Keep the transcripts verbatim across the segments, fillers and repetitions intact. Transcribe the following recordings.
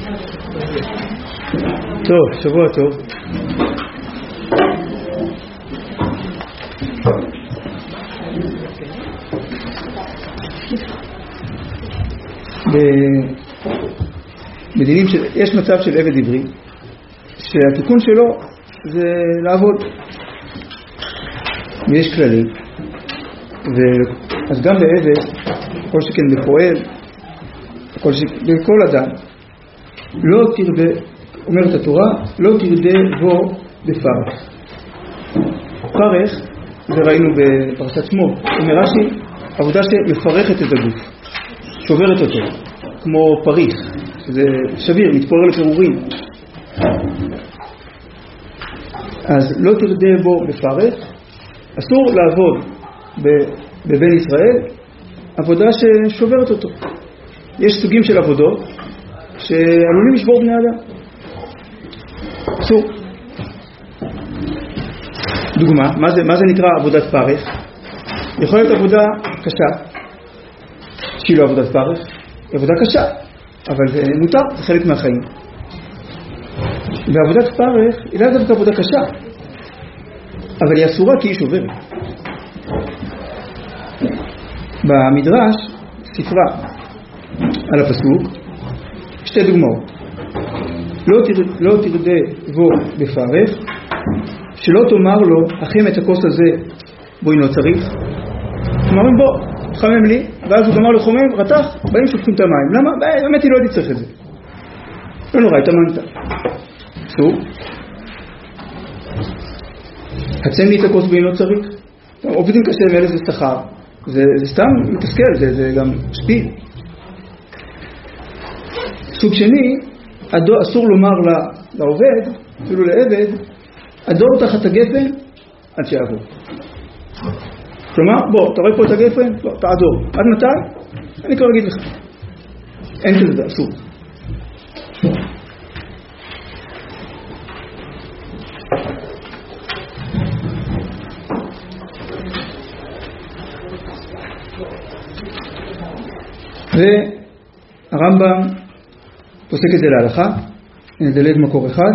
טוב, שבוע טוב. במדינים של, יש מצב של עבד עברי שהתיקון שלו זה לעבוד, ויש כללים, אז גם בעבד, כל שכן בפועל, כל, ש... בכל אדם, לא תרדה, אומרת התורה, לא תרדה בו בפרך. פרך, זה ראינו בפרשת שמות, אומר רש"י, עבודה שמפרכת את הגוף, שוברת אותו, כמו פריך, שזה שביר, מתפורר לפירורים. אז לא תרדה בו בפרך, אסור לעבוד בבן ישראל, עבודה ששוברת אותו. יש סוגים של עבודות שעלולים לשבור בני אדם. אסור. דוגמה, מה זה, מה זה נקרא עבודת פרך? יכול להיות עבודה קשה, שהיא לא עבודת פרך, היא עבודה קשה, אבל זה מותר, זה חלק מהחיים. ועבודת פרך היא לא דווקא עבודה קשה, אבל היא אסורה כי היא שוברת. במדרש ספרה על הפסוק שתי דוגמאות. לא, תר, לא תרדה בו בפרך, שלא תאמר לו אחים את הכוס הזה בו אינו צריך. אומרים בוא, תחמם לי, ואז הוא גמר לחומם, רתח, באים שופכים את המים. למה? באמת היא לא הייתי צריך את זה. לא נורא, התאמנת. אסור. הצם לי את הכוס בו אינו צריך. עובדים קשה מאלה זה שכר. זה, זה סתם מתסכל, זה, זה גם שפיל. סוג שני, הדור, אסור לומר לעובד, אפילו לעבד, הדור תחת הגפן עד שיעבור. כלומר, בוא, אתה רואה פה את הגפן? לא, תעדור. עד מתי? אני כבר אגיד לך. אין כזה, אסור. והרמב"ם פוסק את זה להלכה, נדלג מקור אחד.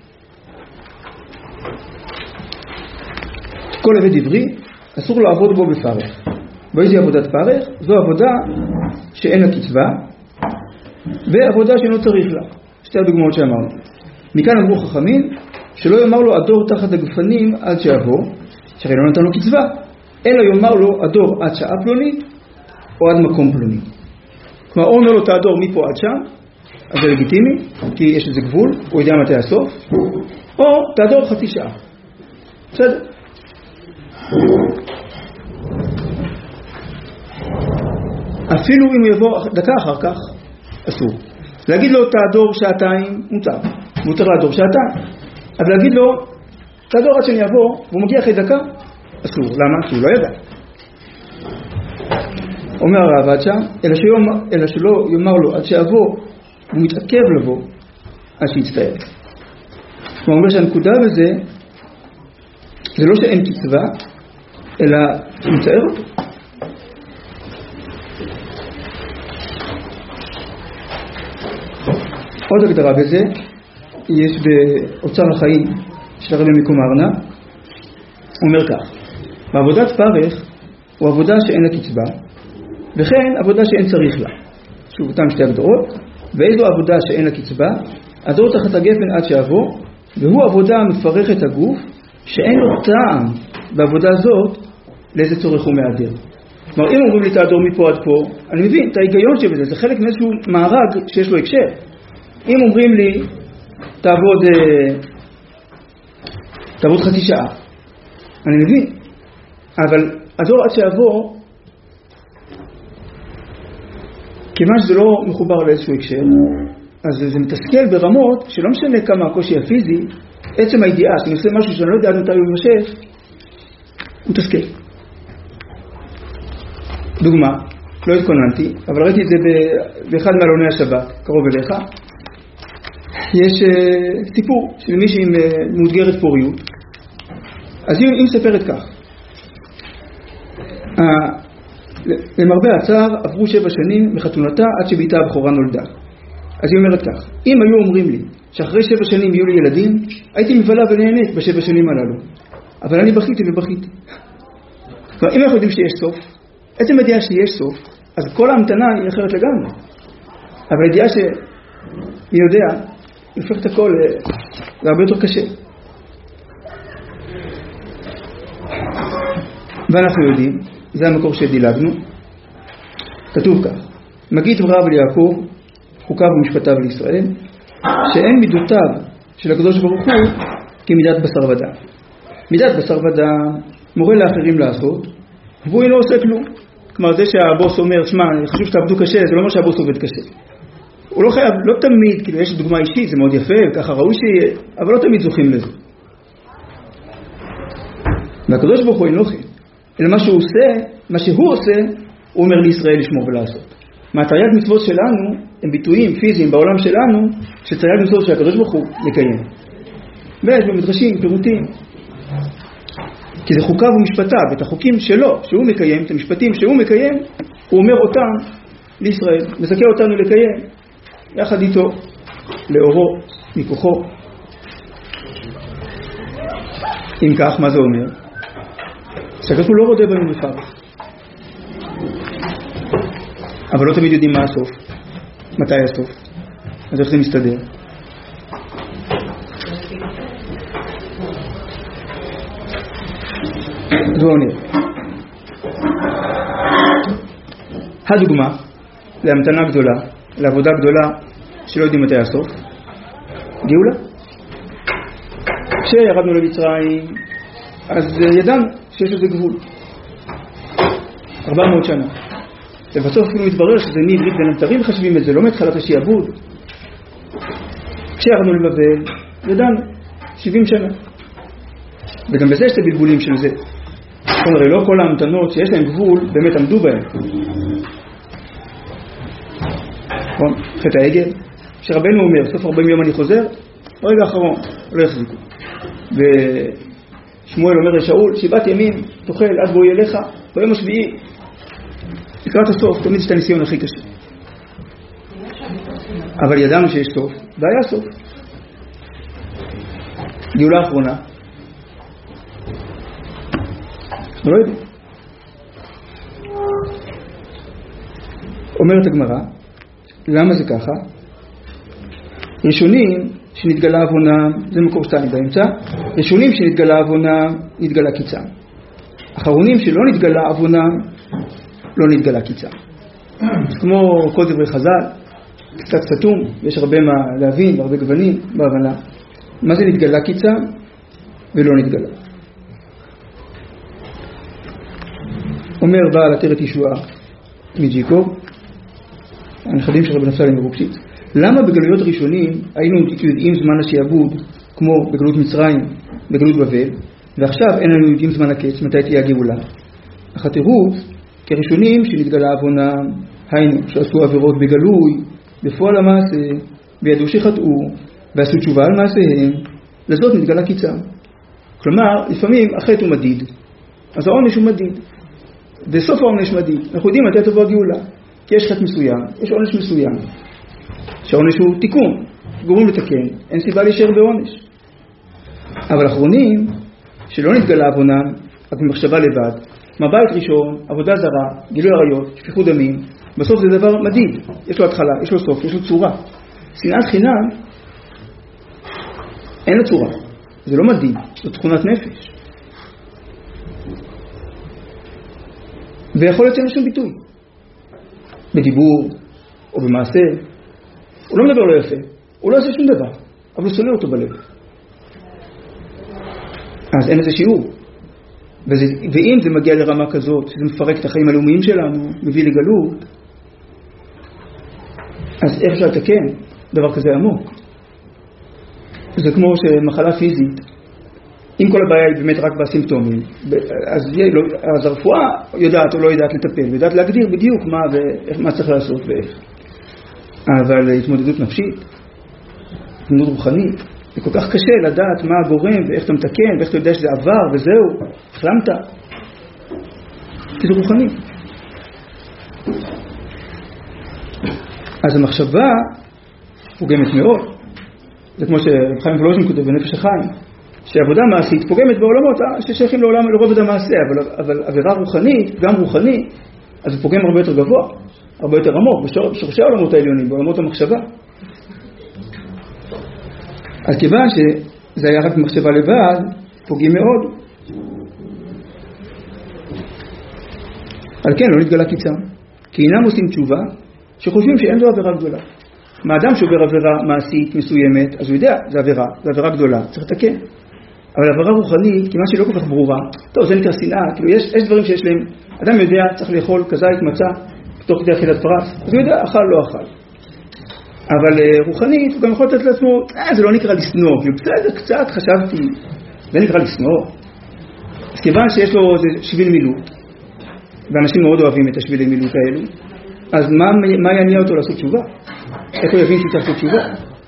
כל עבד עברי אסור לעבוד בו בפרך. באיזו עבודת פרך? זו עבודה שאין לה קצבה, ועבודה שאינו צריך לה. שתי הדוגמאות שאמרנו. מכאן אמרו חכמים שלא יאמר לו הדור תחת הגפנים עד שיעבור, שהרי לא נתן לו קצבה, אלא יאמר לו הדור עד שעה פלונית או עד מקום פלוני. כלומר, הוא אומר לו תעדור מפה עד שם, אז זה לגיטימי, כי יש איזה גבול, הוא יודע מתי הסוף, או תעדור חצי שעה. בסדר? אפילו אם הוא יבוא דקה אחר כך, אסור. להגיד לו תעדור שעתיים, מותר. מותר לעדור שעתיים. אבל להגיד לו, תעדור עד שאני אבוא, והוא מגיע אחרי דקה, אסור. למה? כי הוא לא ידע. אומר הרב שם, אלא, שיום, אלא שלא יאמר לו עד שיבוא, הוא מתעכב לבוא עד שיצטער. הוא אומר שהנקודה בזה, זה לא שאין קצבה, אלא מצער אותו. עוד הגדרה בזה, יש באוצר החיים של הרבי מקומרנה, הוא אומר כך, בעבודת פרך הוא עבודה שאין לה קצבה, וכן עבודה שאין צריך לה. שוב, אותם שתי הגדרות. ואיזו עבודה שאין לה קצבה? הדור תחת הגפן עד שיעבור, והוא עבודה מפרכת הגוף, שאין לו טעם בעבודה הזאת, לאיזה צורך הוא מעדר. כלומר, אם אומרים לי תעדור מפה עד פה, אני מבין את ההיגיון שבזה, זה חלק מאיזשהו מארג שיש לו הקשר. אם אומרים לי, תעבוד, תעבוד חצי שעה, אני מבין. אבל הדור עד שיעבור, כיוון שזה לא מחובר לאיזשהו הקשר, אז זה מתסכל ברמות שלא משנה כמה הקושי הפיזי, עצם הידיעה שאני עושה משהו שאני לא יודע עד מתי הוא ימשך, הוא מתסכל. דוגמה, לא התכוננתי, אבל ראיתי את זה באחד מעלוני השבת, קרוב אליך. יש uh, סיפור של מישהי עם uh, מאותגרת פוריות. אז היא, היא מספרת כך. Uh, למרבה הצער עברו שבע שנים מחתונתה עד שביתה הבכורה נולדה. אז היא אומרת כך, אם היו אומרים לי שאחרי שבע שנים יהיו לי ילדים, הייתי מבלה ונהנית בשבע שנים הללו. אבל אני בכיתי ובכיתי. כלומר, אם אנחנו יודעים שיש סוף, עצם הידיעה שיש סוף, אז כל ההמתנה היא אחרת לגמרי. אבל הידיעה שהיא יודע, היא הופכת הכל להרבה יותר קשה. ואנחנו יודעים, זה המקור שדילגנו, כתוב כך, מגיד דבריו ליעקב, חוקיו ומשפטיו לישראל, שאין מידותיו של הקדוש ברוך הוא כמידת בשר ודם. מידת בשר ודם מורה לאחרים לעשות, והוא לא עושה כלום. כלומר, זה שהבוס אומר, שמע, חשוב שתעבדו קשה, זה לא אומר שהבוס עובד קשה. הוא לא חייב, לא תמיד, כאילו יש דוגמה אישית, זה מאוד יפה, וככה ראוי שיהיה, אבל לא תמיד זוכים לזה. והקדוש ברוך הוא אין לוחם. אלא מה שהוא עושה, מה שהוא עושה, הוא אומר לישראל לשמור ולעשות. מהתרי"ג מצוות שלנו, הם ביטויים פיזיים בעולם שלנו, שתרי"ג מצוות של הקדוש ברוך הוא לקיים. ויש במדרשים, פירוטים. כי זה חוקיו ומשפטיו, את החוקים שלו, שהוא מקיים, את המשפטים שהוא מקיים, הוא אומר אותם לישראל, מזכה אותנו לקיים, יחד איתו, לאורו, מכוחו. אם כך, מה זה אומר? שהקדוש הוא לא רודה בנו בפרך. אבל לא תמיד יודעים מה הסוף, מתי הסוף, אז איך זה מסתדר. זו עונה. הדוגמה להמתנה גדולה, לעבודה גדולה שלא יודעים מתי הסוף, גאולה. כשירדנו למצרים, אז ידענו שיש לזה גבול. ארבע מאות שנה. ובסוף אפילו מתברר שזה מעברית בין המתרים חשבים את זה, לא מתחילת השיעבוד. כשירדנו לבבל, ידענו, שבעים שנה. וגם בזה יש את הבלבולים של זה. הרי לא כל ההמתנות שיש להם גבול באמת עמדו בהם. חטא העגל, שרבנו אומר, סוף ארבעים יום אני חוזר, רגע אחרון, לא יחזיקו. ושמואל אומר לשאול, שבעת ימים תאכל עד בואי אליך, ביום השביעי, לקראת הסוף, תמיד יש את הניסיון הכי קשה. אבל ידענו שיש סוף, והיה סוף. גאולה האחרונה, אנחנו לא יודעים. אומרת הגמרא, למה זה ככה? ראשונים שנתגלה עוונם, זה מקור שתיים באמצע, ראשונים שנתגלה עוונם, נתגלה קיצם. אחרונים שלא נתגלה עוונם, לא נתגלה קיצם. כמו כל דברי חז"ל, קצת סתום, יש הרבה מה להבין, הרבה גוונים בהבנה. מה זה נתגלה קיצם ולא נתגלה? אומר בעל עטרת ישועה מג'יקוב, הנכדים של רבי נפתלי מרוקשית, למה בגלויות הראשונים היינו יודעים זמן השיעבוד כמו בגלות מצרים, בגלות בבל, ועכשיו אין לנו יודעים זמן הקץ, מתי תהיה הגאולה? אך התירוץ, כראשונים שנתגלה עוונם, היינו שעשו עבירות בגלוי, בפועל המעשה, וידעו שחטאו, ועשו תשובה על מעשיהם, לזאת נתגלה קיצם. כלומר, לפעמים החטא הוא מדיד, אז העונש הוא מדיד. בסוף העונש מדיד, אנחנו יודעים מתי תבוא הגאולה, כי יש חטא מסוים, יש עונש מסוים, שהעונש הוא תיקון, גורם לתקן, אין סיבה להישאר בעונש. אבל אחרונים, שלא נתגלה עוונם, רק במחשבה לבד, מבית ראשון, עבודה זרה, גילוי עריות, שפיכות דמים, בסוף זה דבר מדיד, יש לו התחלה, יש לו סוף, יש לו צורה. שנאת חינם, אין לו צורה, זה לא מדיד, זו תכונת נפש. ויכול להיות שאין לו שום ביטוי, בדיבור או במעשה. הוא לא מדבר לא יפה, הוא לא עושה שום דבר, אבל הוא שונא אותו בלב. אז אין איזה שיעור. וזה, ואם זה מגיע לרמה כזאת, שזה מפרק את החיים הלאומיים שלנו, מביא לגלות, אז איך אפשר לתקן דבר כזה עמוק? זה כמו שמחלה פיזית, אם כל הבעיה היא באמת רק בסימפטומים, אז, אז הרפואה יודעת או לא יודעת לטפל, יודעת להגדיר בדיוק מה, ומה צריך לעשות ואיך. אבל התמודדות נפשית, התמודדות רוחנית, זה כל כך קשה לדעת מה הגורם ואיך אתה מתקן ואיך אתה יודע שזה עבר וזהו, החלמת. כי זה רוחני. אז המחשבה פוגמת מאוד. זה כמו שחיים ולוז'ין כותב בנפש החיים, שעבודה מעשית פוגמת בעולמות ששייכים לעולם לרובד המעשה, אבל, אבל עבירה רוחנית, גם רוחני, אז הוא פוגם הרבה יותר גבוה, הרבה יותר עמוק, בשורשי העולמות העליונים, בעולמות המחשבה. אז כיוון שזה היה רק מחשבה לבד, פוגעים מאוד. על כן לא נתגלה קיצם, כי אינם עושים תשובה שחושבים שאין זו עבירה גדולה. מה אדם שעובר עבירה מעשית מסוימת, אז הוא יודע, זה עבירה, זה עבירה גדולה, צריך לתקן. אבל עבירה רוחנית, כיוון שהיא לא כל כך ברורה, טוב, זה נקרא שנאה, כאילו יש, יש דברים שיש להם, אדם יודע, צריך לאכול כזית מצה, תוך כדי אכילת פרס, אז הוא יודע, אכל לא אכל. אבל uh, רוחנית, הוא גם יכול לתת לעצמו, אה, זה לא נקרא לשנוא, כאילו בסדר, קצת חשבתי, זה נקרא לשנוא. אז כיוון שיש לו איזה שביל מילוט, ואנשים מאוד אוהבים את השבילי מילוט האלו, אז מה, מה יניע אותו לעשות תשובה? איך הוא יבין שהוא צריך לעשות תשובה?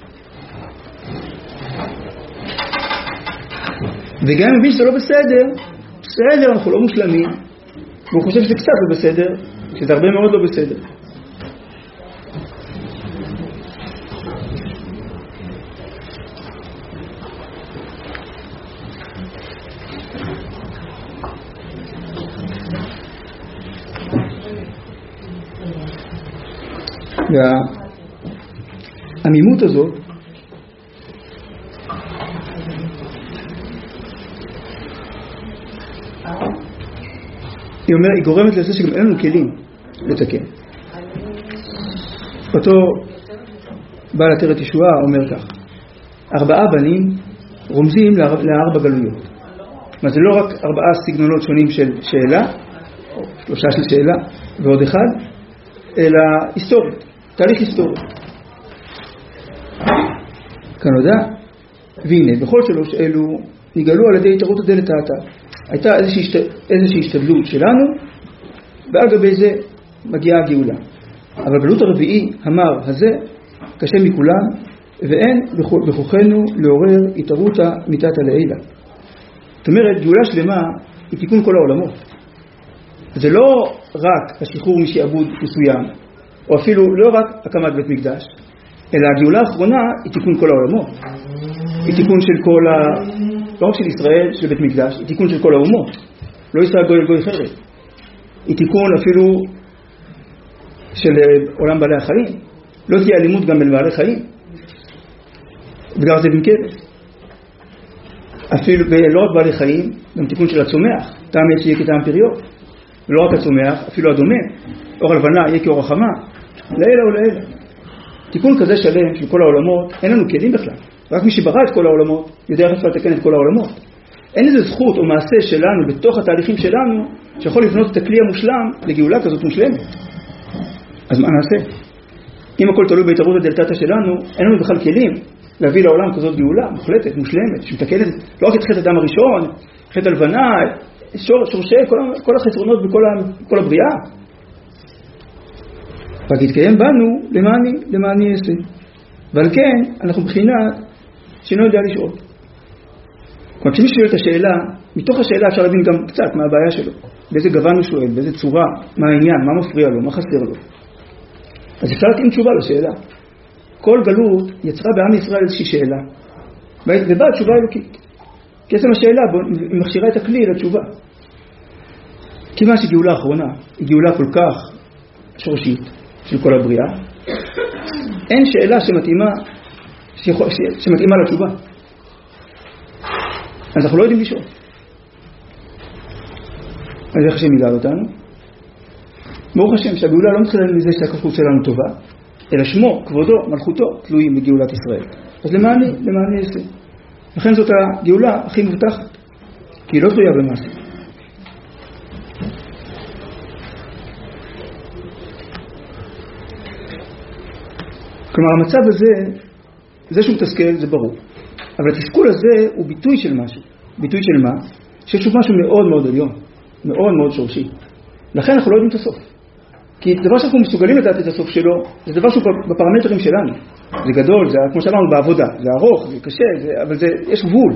וגם אם מבין שזה לא בסדר, בסדר, אנחנו לא מושלמים, והוא חושב שזה קצת לא בסדר, שזה הרבה מאוד לא בסדר. והעמימות הזאת היא אומרת, היא גורמת לזה שגם אין לנו כלים לתקן. אותו בעל עטרת ישועה אומר כך: ארבעה בנים רומזים לארבע גלויות. מה זה לא רק ארבעה סגנונות שונים של שאלה, או שלושה של שאלה ועוד אחד, אלא היסטורית, תהליך היסטורי. כאן הודע, והנה, בכל שלוש אלו נגלו על ידי התערות הדלת האטה. הייתה איזושהי, השת... איזושהי השתדלות שלנו, ועל גבי זה מגיעה הגאולה. אבל גלות הרביעי, המר הזה, קשה מכולם, ואין בכוחנו לעורר התערותה מיתת הלעילה. זאת אומרת, גאולה שלמה היא תיקון כל העולמות. זה לא רק השחרור משעבוד מסוים, או אפילו לא רק הקמת בית מקדש, אלא הגאולה האחרונה היא תיקון כל העולמות. היא תיקון של כל ה... לא רק של ישראל, של בית מקדש, היא תיקון של כל האומות. לא ישראל גוי אל גוי חרב. היא תיקון אפילו של עולם בעלי החיים. לא תהיה אלימות גם בין בעלי חיים. בגלל זה במקדת. אפילו לא רק בעלי חיים, גם תיקון של הצומח. טעם עץ יהיה כטעם פריו. ולא רק הצומח, אפילו הדומה. אור הלבנה יהיה כאור החמה. לעילה ולעילה. תיקון כזה שלם של כל העולמות, אין לנו כלים בכלל. רק מי שברא את כל העולמות, יודע איך אפשר לתקן את כל העולמות. אין איזה זכות או מעשה שלנו, בתוך התהליכים שלנו, שיכול לבנות את הכלי המושלם לגאולה כזאת מושלמת. אז מה נעשה? אם הכל תלוי בהתערות הדלתתא שלנו, אין לנו בכלל כלים להביא לעולם כזאת גאולה מוחלטת, מושלמת, שמתקנת לא רק את חטא אדם הראשון, חטא הלבנה, שור, שורשי כל, כל החסרונות בכל כל הבריאה. רק יתקיים בנו למעני, למעני אעשה. ועל כן אנחנו בחינת שאינו יודע לשאול. כלומר, כשמי שואל את השאלה, מתוך השאלה אפשר להבין גם קצת מה הבעיה שלו. באיזה גוון הוא שואל, באיזה צורה, מה העניין, מה מפריע לו, מה חסר לו. אז אפשר להתאים תשובה לשאלה. כל גלות יצרה בעם ישראל איזושהי שאלה. ובאה תשובה אלוקית. כי עצם השאלה היא מכשירה את הכלי לתשובה. כיוון שגאולה האחרונה היא גאולה כל כך שורשית של כל הבריאה, אין שאלה שמתאימה, שמתאימה לתשובה. אז אנחנו לא יודעים לשאול. אז איך השם יגאל אותנו? ברוך השם שהגאולה לא מתחילה מזה שהכפות שלנו טובה, אלא שמו, כבודו, מלכותו, תלויים בגאולת ישראל. אז למעני, למעני אעשה. לכן זאת הגאולה הכי מובטחת, כי היא לא תלויה במעשה. כלומר, המצב הזה, זה שהוא מתסכל, זה ברור. אבל התסכול הזה הוא ביטוי של משהו. ביטוי של מה? שיש משהו מאוד מאוד עליון, מאוד מאוד שורשי. לכן אנחנו לא יודעים את הסוף. כי דבר שאנחנו מסוגלים לדעת את הסוף שלו, זה דבר שהוא בפרמטרים שלנו. זה גדול, זה כמו שאמרנו בעבודה, זה ארוך, זה קשה, זה, אבל זה, יש גבול.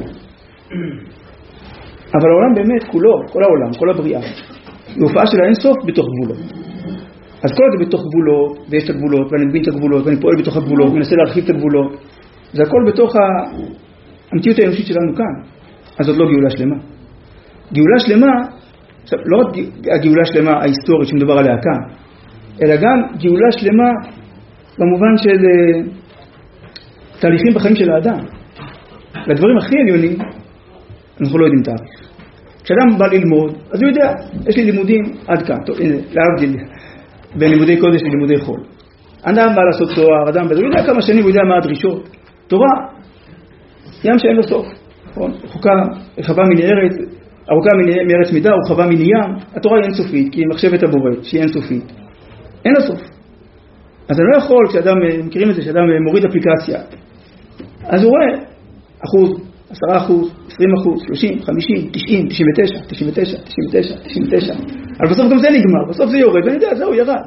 אבל העולם באמת כולו, כל העולם, כל הבריאה, היא הופעה של האין סוף בתוך גבולות. אז כל זה בתוך גבולות, ויש את הגבולות, ואני מבין את הגבולות, ואני פועל בתוך הגבולות, מנסה להרחיב את הגבולות. זה הכל בתוך המציאות האנושית שלנו כאן. אז זאת לא גאולה שלמה. גאולה שלמה, עכשיו, לא רק הגאולה שלמה ההיסטורית שמדובר עליה כאן, אלא גם גאולה שלמה במובן של uh, תהליכים בחיים של האדם. לדברים הכי עליונים, אנחנו לא יודעים תאריך. כשאדם בא ללמוד, אז הוא יודע, יש לי לימודים עד כאן, טוב, הנה, להבדיל, בין לימודי קודש ללימודי חול. אדם בא לעשות תואר, אדם בא, הוא יודע כמה שנים, הוא יודע מה הדרישות. תורה, ים שאין לו סוף. חוקה, רחבה מן ארץ, ארוכה מארץ מידה, רחבה מן ים. התורה היא אינסופית, כי היא מחשבת הבורא, שהיא אינסופית. אין לו סוף. אז אני לא יכול, כשאדם, מכירים את זה, כשאדם מוריד אפליקציה, אז הוא רואה אחוז, עשרה אחוז, עשרים אחוז, שלושים, חמישים, תשעים, תשעים ותשע, תשעים ותשע, תשעים ותשע, תשעים ותשע. אבל בסוף גם זה נגמר, בסוף זה יורד, ואני יודע, זהו, ירד.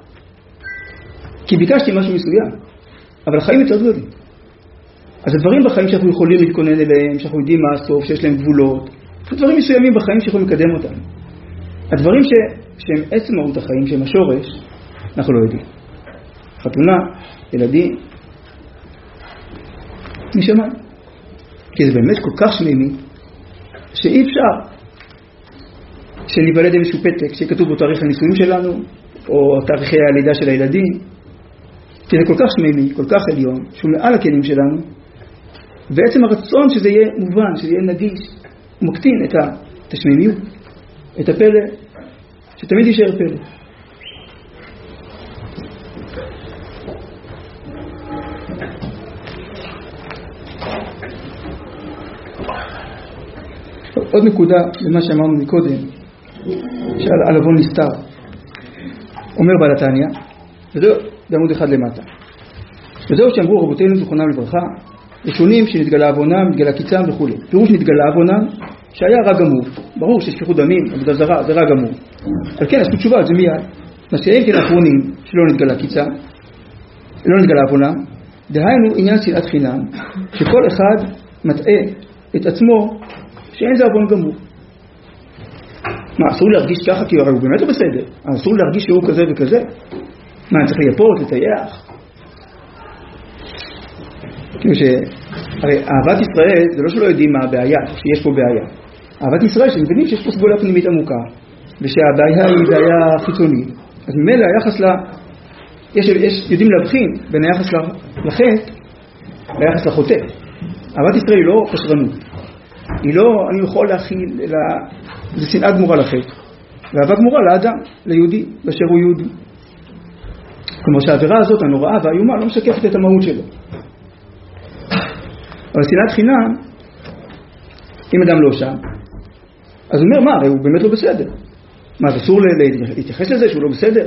כי ביקשתי משהו מסוים, אבל החיים יותר גדולים. אז הדברים בחיים שאנחנו יכולים להתכונן אליהם, שאנחנו יודעים מה הסוף, שיש להם גבולות, יש דברים מסוימים בחיים שיכולים לקדם אותם. הדברים ש... שהם עצם מהות החיים, שהם השורש, אנחנו לא יודעים. חתונה, ילדים, נשמע. כי זה באמת כל כך שמימי, שאי אפשר שניוולד איזשהו פתק שכתוב בו תאריך הנישואים שלנו, או תאריכי הלידה של הילדים, כי זה כל כך שמימי, כל כך עליון, שהוא מעל הכלים שלנו, ועצם הרצון שזה יהיה מובן, שזה יהיה נגיש, הוא מקטין את השמימיות, את הפלא, שתמיד יישאר פלא. עוד נקודה למה שאמרנו מקודם, שעל עוון נסתר. אומר בעל התניא, וזהו בעמוד אחד למטה. וזהו שאמרו רבותינו זיכרונם לברכה, ראשונים שנתגלה עוונם, נתגלה קיצם וכו'. פירוש נתגלה עוונם שהיה רע גמור. ברור ששפיכות דמים, עבודה זרה, זה רע גמור. אבל כן, עשו תשובה על זה מיד. נשיאים כן האחרונים שלא נתגלה קיצם, לא נתגלה עוונם, דהיינו עניין שנאת חינם, שכל אחד מטעה את עצמו שאין זה עוון גמור. מה, אסור להרגיש ככה כי הוא באמת לא בסדר? אסור להרגיש שהוא כזה וכזה? מה, אני צריך לייפות, לטייח? כאילו ש... הרי אהבת ישראל זה לא שלא יודעים מה הבעיה, שיש פה בעיה. אהבת ישראל שמבינים שיש פה סגולה פנימית עמוקה, ושהבעיה היא בעיה חיצונית. אז ממילא היחס ל... יש, יש יודעים להבחין בין היחס לחטא ליחס לחוטא. אהבת ישראל היא לא פשרנות. היא לא, אני יכול להכיל, אלא זה שנאה גמורה לחטא. ואהבה גמורה לאדם, ליהודי, באשר הוא יהודי. כלומר שהעבירה הזאת הנוראה והאיומה לא משקפת את המהות שלו. אבל שנאת חינם, אם אדם לא שם, אז הוא אומר, מה, הרי הוא באמת לא בסדר. מה, זה אסור להתייחס לזה שהוא לא בסדר?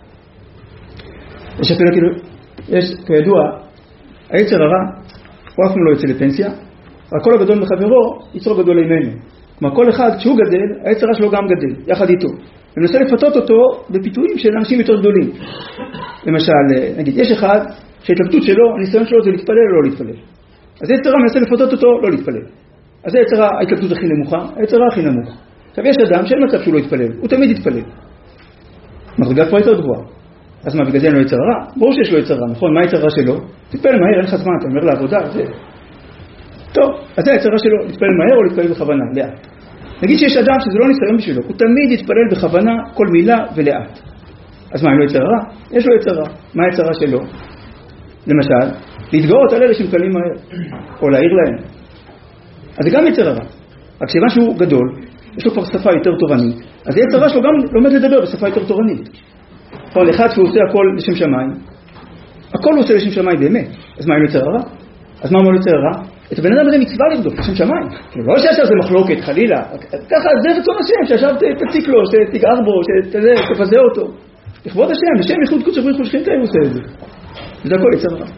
יש אפילו כאילו, יש, כידוע, היצר הרע, הוא אף פעם לא יוצא לפנסיה, והכל הגדול מחברו, יצרו גדול אימנו. כלומר, כל אחד, כשהוא גדל, היצר הרע שלו גם גדל, יחד איתו. ומנסה לפתות אותו בפיתויים של אנשים יותר גדולים. למשל, נגיד, יש אחד שההתלבטות שלו, הניסיון שלו זה להתפלל או לא להתפלל. אז היצר הרע מנסה לפתות אותו לא להתפלל. אז היצר הרע, ההתלבטות הכי נמוכה, היצר הרע הכי נמוך. עכשיו, יש אדם שאין מצב שהוא לא יתפלל, הוא תמיד יתפלל. מדרגה כבר יותר גבוהה. אז מה, בגלל זה אין לו יצר הרע? ברור שיש לו יצר הרע, נכון? מה היצר הרע שלו? תתפלל מהר, אין לך זמן, אתה אומר לעבודה, זה... טוב, אז זה היצר הרע שלו, להתפלל מהר או להתפלל בכוונה, לאט. נגיד שיש אדם שזה לא ניסיון בשבילו, הוא תמיד יתפלל בכוונה כל מילה ולאט. אז מה, אין לו יצר הרע? יש לו יצר הרע. מה היצר הרע שלו? למשל, להתגאות על אלה שמתפללים מהר, או להעיר להם. אז זה גם יצר הרע. רק כיוון שהוא גדול, יש לו כבר שפה יותר תורנית, אז היצר הרע שלו גם לומד לדבר בשפה יותר תורנית. כל אחד שהוא עושה הכל לשם שמיים, הכל הוא עושה לשם שמיים באמת. אז מה, אין לו יצר הרע? אז מה הוא יצר הרע? את הבן אדם הזה מצווה לרדוף לשם שמיים. לא שעכשיו זה מחלוקת, חלילה. ככה, זה רצון השם, שעכשיו תציק לו, שתגער בו, שתפזה אותו. לכבוד השם, לשם ייחוד קודש בריך ושכינתה, הוא עושה את זה. וזה הכל יצר הרע.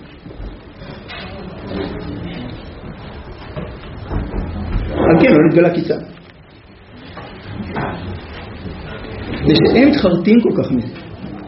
על כן, לא נתגלה קיצה. ושהם מתחרטים כל כך מזה.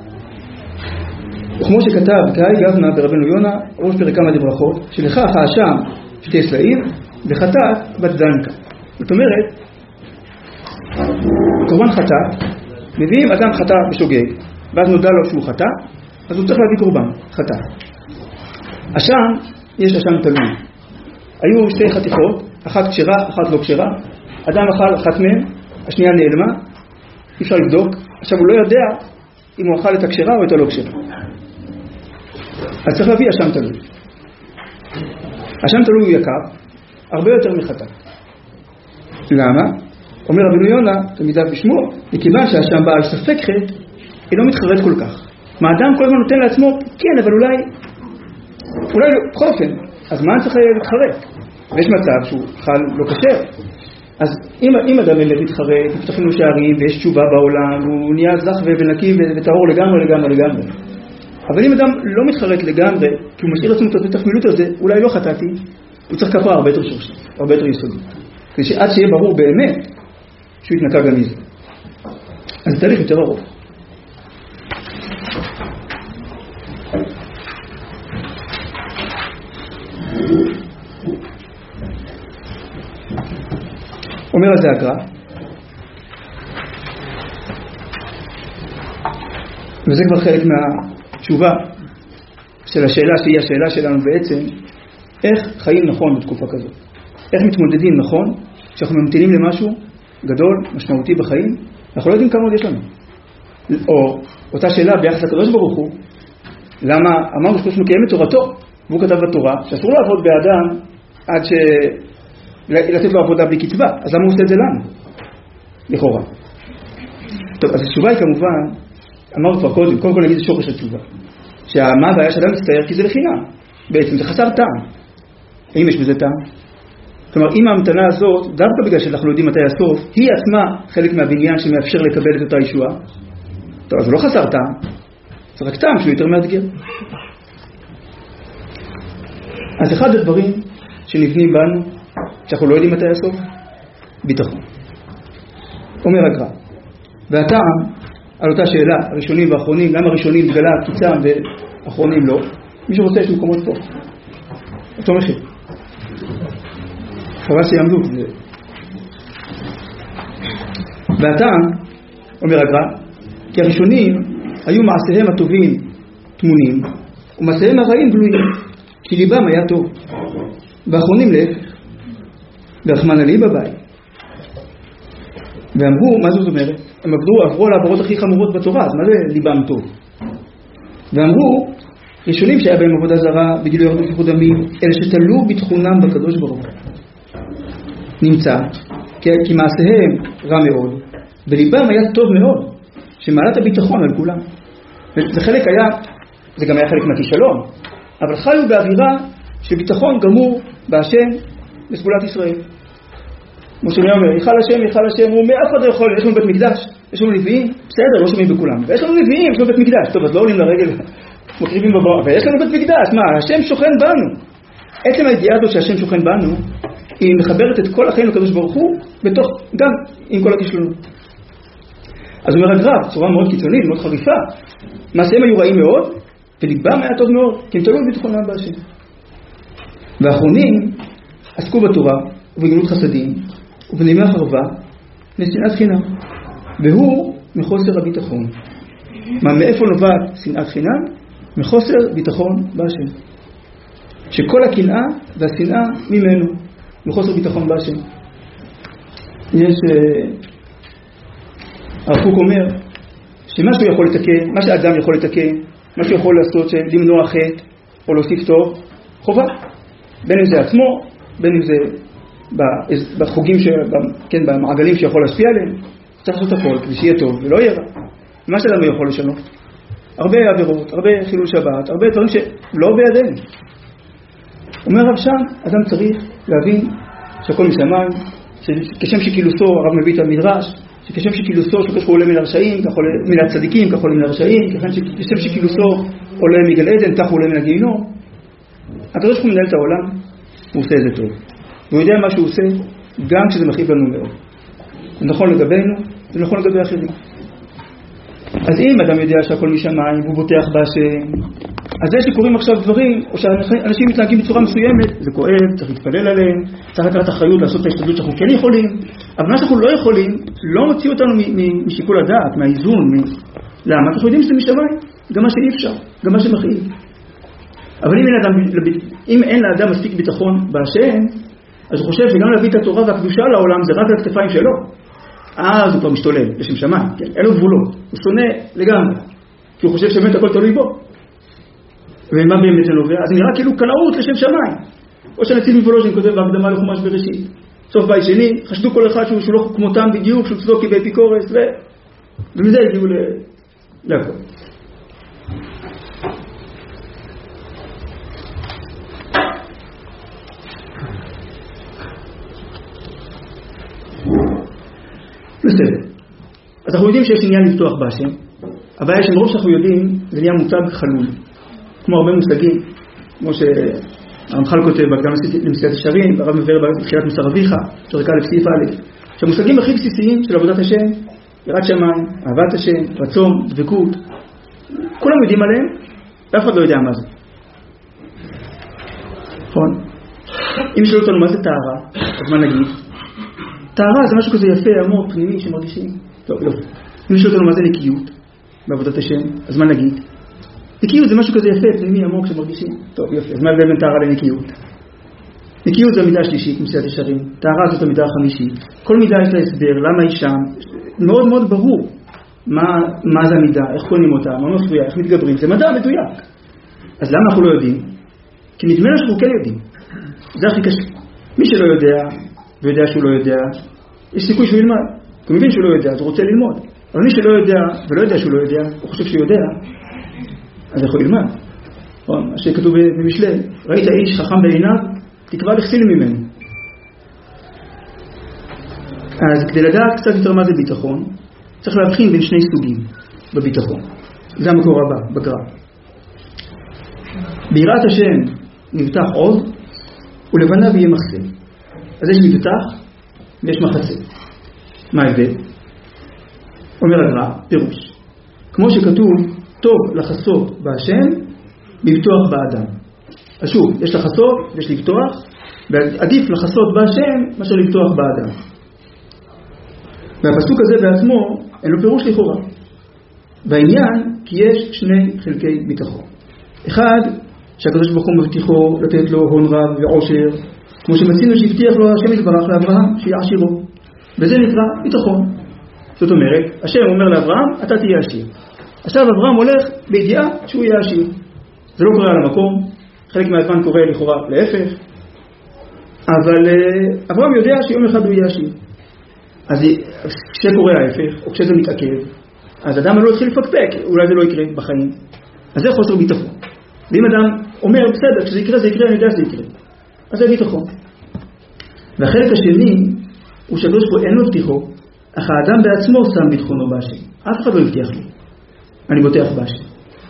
וכמו שכתב קאי גבנה ברבנו יונה, ראש פרק כמה דברכות, שלכך האשם שתהיה סלעים, וחטאת בת דנקה. זאת אומרת, קורבן חטאת, מביאים אדם חטא בשוגג, ואז נודע לו שהוא חטא, אז הוא צריך להביא קורבן, חטא. אשם, יש אשם תלוי. היו שתי חתיכות, אחת כשרה, אחת לא כשרה. אדם אכל אחת מהן, השנייה נעלמה, אי אפשר לבדוק. עכשיו הוא לא יודע אם הוא אכל את הכשרה או את הלא כשרה. אז צריך להביא אשם תלוי. אשם תלוי הוא יקר, הרבה יותר מחטא. למה? אומר רבנו יונה, תלמידיו בשמו, מכיוון שהאשם בעל ספק חטא, היא לא מתחרט כל כך. מה אדם כל הזמן נותן לעצמו, כן, אבל אולי, אולי לא, בכל אופן, אז מה צריך להתחרט? ויש מצב שהוא חל לא כשר. אז אם, אם אדם ילד מתחרט, יפתחים לו שערים, ויש תשובה בעולם, הוא נהיה זך ונקי וטהור לגמרי, לגמרי, לגמרי. אבל אם אדם לא מתחרט לגמרי, כי הוא משאיר עצמו את התחמילות הזה, אולי לא חטאתי, הוא צריך כפרה הרבה יותר שורשית, הרבה יותר יסודית. כדי שעד שיהיה ברור באמת, שהוא יתנקה גם מזה. אז זה תהליך יותר ארוך. אומר על זה הגר"א, וזה כבר חלק מהתשובה של השאלה שהיא השאלה שלנו בעצם, איך חיים נכון בתקופה כזאת, איך מתמודדים נכון כשאנחנו ממתינים למשהו גדול, משמעותי בחיים, אנחנו לא יודעים כמה עוד יש לנו. או אותה שאלה ביחס לקדוש ברוך הוא, למה אמרנו שקדוש מקיים את תורתו, והוא כתב בתורה שאסור לעבוד באדם עד ש... לתת לו עבודה בלי קצבה, אז למה הוא עושה את זה לנו? לכאורה. טוב, אז התשובה היא כמובן, אמרנו כבר קודם, קודם כל נגיד את שורש התשובה, שהמה הבעיה שאדם מצטער כי זה לחינם, בעצם זה חסר טעם. האם יש בזה טעם? כלומר, אם ההמתנה הזאת, דווקא בגלל שאנחנו לא יודעים מתי הסוף, היא עצמה חלק מהבניין שמאפשר לקבל את אותה ישועה, טוב, אז זה לא חסר טעם, זה רק טעם שהוא יותר מאתגר. אז אחד הדברים שנבנים בנו, שאנחנו לא יודעים מתי הסוף, ביטחון. אומר הגר"א, והטעם על אותה שאלה, הראשונים והאחרונים, גם הראשונים התגלה קיצם ואחרונים לא, מי שרוצה יש מקומות פה, אותו מחיר. חבל שיעמדו. והטעם, אומר הגר"א, כי הראשונים היו מעשיהם הטובים תמונים, ומעשיהם הרעים גלויים, כי ליבם היה טוב. והאחרונים להפך, ורחמנא ליבא בבית. ואמרו, מה זאת אומרת? הם עברו, עברו על העברות הכי חמורות בתורה, אז מה זה ליבם טוב? ואמרו, ראשונים שהיה בהם עבודה זרה, בגילוי ערבות ייחוד עמים, אלה שתלו בתכונם בקדוש ברוך הוא. נמצא, כי, כי מעשיהם רע מאוד, וליבם היה טוב מאוד, שמעלת הביטחון על כולם. וזה חלק היה, זה גם היה חלק מהכישלון, אבל חיו באווירה של ביטחון גמור בהשם בסגולת ישראל. כמו שאני אומר, יחל השם, יחל השם, הוא מאף אחד לא יכול, יש לנו בית מקדש, יש לנו נביאים, בסדר, לא שומעים בכולם, ויש לנו נביאים, יש לנו בית מקדש, טוב, אז לא עולים לרגל, מקריבים בבוא, ויש לנו בית מקדש, מה, השם שוכן בנו. עצם הידיעה הזו שהשם שוכן בנו, היא מחברת את כל החיים לקדוש ברוך הוא, בתוך, גם עם כל הכישלונות. אז אומר הגר"א, בצורה מאוד קיצונית, מאוד חריפה, מעשיהם היו רעים מאוד, וליבם היה טוב מאוד, כי הם תלו בביטחונם בהשם. והאחרונים עסקו בתורה ובגמילות חסדים ובנעימי החרבה לשנאת חינם, והוא מחוסר הביטחון. מה, מאיפה נובעת שנאת חינם? מחוסר ביטחון בהשם, שכל הקנאה והשנאה ממנו, מחוסר ביטחון בהשם. יש הרב קוק אומר שמה שהוא יכול לתקן, מה שאדם יכול לתקן, מה שהוא יכול לעשות למנוע חטא או להוסיף טוב, חובה, בין אם זה עצמו, בין אם זה בחוגים, ש... כן, במעגלים שיכול להשפיע עליהם, צריך לעשות הכל כדי שיהיה טוב ולא יהיה רע. מה שאדם יכול לשנות? הרבה עבירות, הרבה חילול שבת, הרבה דברים שלא בידינו. אומר רב שם, אדם צריך להבין שהכל משמיים, שכשם שכילוסו, הרב מביא את המדרש, שכשם שכילוסו שקדוש עולה מן הרשעים, כך עולה מן הצדיקים, כך עולה מן הרשעים, כשם שכילוסו עולה מגן עדן, כך עולה מן הגיהינום. הקדוש ברוך הוא מנהל את העולם, הוא עושה את זה טוב. והוא יודע מה שהוא עושה, גם כשזה מכאיב לנו מאוד. זה נכון לגבינו, זה נכון לגבי אחרים. אז אם אדם יודע שהכל משמיים, והוא בוטח בהשם, אז זה שקוראים עכשיו דברים, או שאנשים מתנהגים בצורה מסוימת, זה כואב, צריך להתפלל עליהם, צריך לקחת אחריות לעשות את ההשתדלות שאנחנו כן יכולים, אבל מה שאנחנו לא יכולים, לא מוציא אותנו משיקול הדעת, מהאיזון, למה? אנחנו יודעים שזה משמיים, גם מה שאי אפשר, גם מה שמכאיב. אבל אם אין, אדם, אם אין לאדם מספיק ביטחון בהשם, אז הוא חושב שגם להביא את התורה והקדושה לעולם זה רק על הכתפיים שלו. אז הוא כבר משתולל, לשם שמיים, כן? אין לו גבולות, הוא שונא לגמרי, כי הוא חושב שבאמת הכל תלוי בו. ומה באמת זה נובע? אז נראה כאילו קנאות לשם שמיים. או שהנציב מוולוז'ין כותב בהקדמה לחומש בראשית. סוף בית שני, חשדו כל אחד שהוא לא כמותם בדיוק, שהוא צדוקי באפיקורס, ו... ומזה הגיעו ל... להכל. בסדר. אז אנחנו יודעים שיש עניין לפתוח בהשם. הבעיה שמרוב שאנחנו יודעים, זה נהיה מושג חלול. כמו הרבה מושגים, כמו שהרמח"ל כותב בהקדמה למסילת ישרים, הרב מבאר בתחילת מוסר אביך, שרקה לפסעיף א', שהמושגים הכי בסיסיים של עבודת השם, יראת שמיים, אהבת השם, רצון, דבקות, כולם יודעים עליהם, ואף אחד לא יודע מה זה. נכון? אם שאלו אותנו מה זה טהרה, אז מה נגיד? טהרה זה משהו כזה יפה, עמוק, פנימי, שמרגישים. טוב, לא. אם שאלו אותנו מה זה נקיות בעבודת השם, אז מה נגיד? נקיות זה משהו כזה יפה, פנימי, עמוק, שמרגישים. טוב, יפה. אז מה ההבדל בין טהרה לנקיות? נקיות זו המידה השלישית, מסילת ישרים. טהרה זאת המידה החמישית. כל מידה יש לה הסבר, למה היא שם. מאוד מאוד ברור מה, מה זה המידה, איך קונים אותה, מה מפריע, איך מתגברים. זה מדע מדויק. אז למה אנחנו לא יודעים? כי נדמה לנו שאנחנו כן יודעים. זה הכי קשה. מי שלא יודע, ויודע שהוא לא יודע, יש סיכוי שהוא ילמד. כי הוא מבין שהוא לא יודע, אז הוא רוצה ללמוד. אבל מי שלא יודע, ולא יודע שהוא לא יודע, הוא חושב שהוא יודע, אז יכול ללמד. מה שכתוב במשלי, ראית איש חכם בעיניו, תקווה לכסיל ממנו. אז כדי לדעת קצת יותר מה זה ביטחון, צריך להבחין בין שני סוגים בביטחון. זה המקור הבא, בגר"א. ביראת השם נבטח עוז, ולבניו יהיה מחסה. אז יש מבטח ויש מחסה. מה ההבדל? אומר הגר"א, פירוש. כמו שכתוב, טוב לחסות בהשם, לבטוח באדם. אז שוב, יש לחסות ויש לבטוח, ועדיף לחסות בהשם מאשר לבטוח באדם. והפסוק הזה בעצמו אין לו פירוש לכאורה. והעניין כי יש שני חלקי ביטחון. אחד, שהקדוש ברוך הוא מבטיחו לתת לו הון רב ועושר, כמו שמצינו שהבטיח לו השם יתברך לאברהם שיהיה עשירו. וזה נקרא ביטחון. זאת אומרת, השם אומר לאברהם, אתה תהיה עשיר. עכשיו אברהם הולך בידיעה שהוא יהיה עשיר. זה לא קורה על המקום, חלק מהזמן קורה לכאורה להפך, אבל אברהם יודע שיום אחד הוא יהיה עשיר. אז כשקורה ההפך, או כשזה מתעכב, אז אדם לא התחיל לפקפק, אולי זה לא יקרה בחיים. אז זה חוסר ביטחון. ואם אדם אומר, בסדר, כשזה יקרה זה יקרה, אני יודע שזה יקרה. אז זה ביטחון. והחלק השני, הוא שהקדוש ברוך הוא אין לו בטיחו, אך האדם בעצמו שם ביטחונו בהשם. אף אחד לא הבטיח לי. אני בוטח בהשם.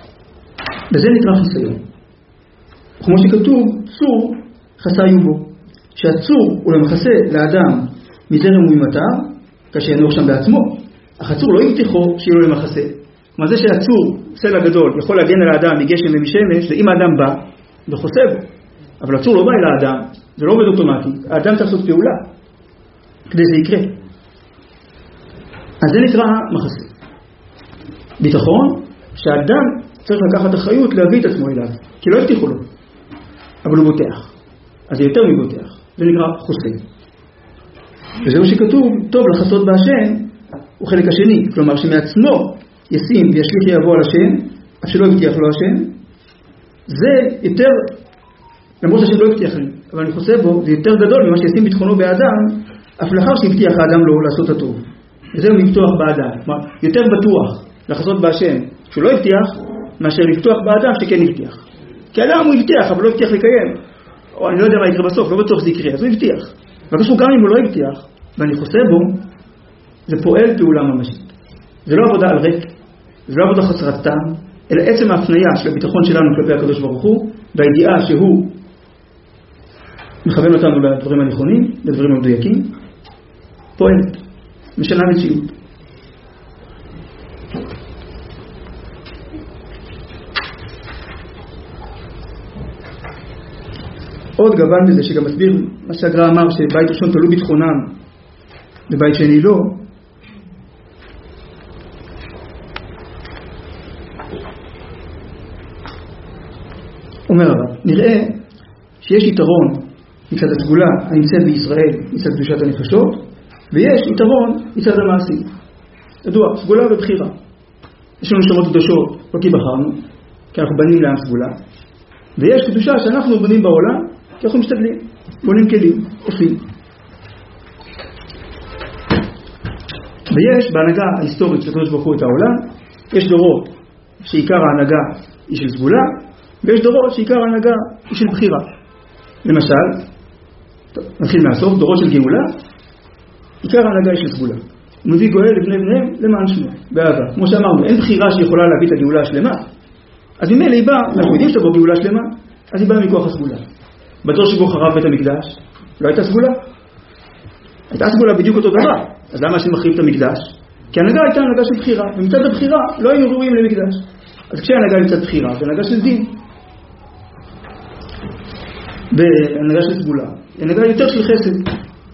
וזה נקרא חיסיון. כמו שכתוב, צור חסה יובו. שהצור הוא למחסה לאדם מזרם וממטר, כאשר ינוח שם בעצמו. אך הצור לא הבטיחו שיהיה לו למחסה. כלומר זה שהצור, סלע גדול, יכול להגן על האדם מגשם ומשמש, זה אם האדם בא וחוסה בו. אבל הצור לא בא אל האדם, זה לא עובד אוטומטי. האדם צריך לעשות פעולה כדי זה יקרה. אז זה נקרא מחסה. ביטחון, שהאדם צריך לקחת אחריות להביא את עצמו אליו, כי לא הבטיחו לו, אבל הוא בוטח. אז זה יותר מבוטח. זה נקרא חוסה. וזה מה שכתוב, טוב לחסות בהשם, הוא חלק השני. כלומר שמעצמו ישים וישליך יבוא על השם, אף שלא הבטיח לו השם, זה יותר, למרות שהשם לא הבטיח לי, אבל אני חוסה בו, זה יותר גדול ממה שישים ביטחונו באדם, אף לאחר שהבטיח האדם לו לעשות הטוב. וזהו מבטוח באדם. כלומר, יותר בטוח לחסות בהשם שהוא לא הבטיח, מאשר לפתוח באדם שכן הבטיח. כי האדם הוא הבטיח, אבל לא הבטיח לקיים. או אני לא יודע מה יקרה בסוף, לא בטוח זה יקרה, אז הוא הבטיח. וכשהוא גם אם הוא לא הבטיח, ואני חוסה בו, זה פועל פעולה ממשית. זה לא עבודה על ריק, זה לא עבודה חסרת טעם, אלא עצם ההפניה של הביטחון שלנו כלפי הקדוש ברוך הוא, והידיעה שהוא מכוון אותנו לדברים הנכונים, לדברים המדויקים, פועלת, משנה מציאות. עוד גוון בזה שגם מסביר מה שהגר"א אמר שבית ראשון תלו ביטחונם ובית שני לא. אומר הרב, נראה שיש יתרון מצד הסגולה הנמצאת בישראל, מצד קדושת הנפשות, ויש יתרון מצד המעשים. ידוע, סגולה ובחירה. יש לנו נשמות קדושות, לא כי בחרנו, כי אנחנו בנים לעם סגולה, ויש קדושה שאנחנו בנים בעולם, כי אנחנו משתדלים, בונים כלים, עושים. ויש בהנהגה ההיסטורית של הקדוש ברוך הוא את העולם, יש דורות שעיקר ההנהגה היא של סגולה, ויש דורות שעיקר ההנהגה היא של בחירה. למשל, נתחיל מהסוף, דורות של גאולה, עיקר ההנהגה היא של סגולה. הוא מביא גואל לבני בניהם למען שמו, באהבה. כמו שאמרנו, אין בחירה שיכולה להביא את הגאולה השלמה. אז ממילא היא באה, אנחנו יודעים שתבוא גאולה שלמה, אז היא באה מכוח הסגולה. בדור שבו חרב בית המקדש, לא הייתה סגולה? הייתה סגולה בדיוק אותו דבר. אז למה שמחריב את המקדש? כי ההנהגה הייתה הנהגה של בחירה, ומצד הבחירה לא היינו ראויים למקדש. אז כשההנהגה מצד בחירה, זה הנהגה של דין. בהנהגה של סגולה, הנהגה יותר של חסד.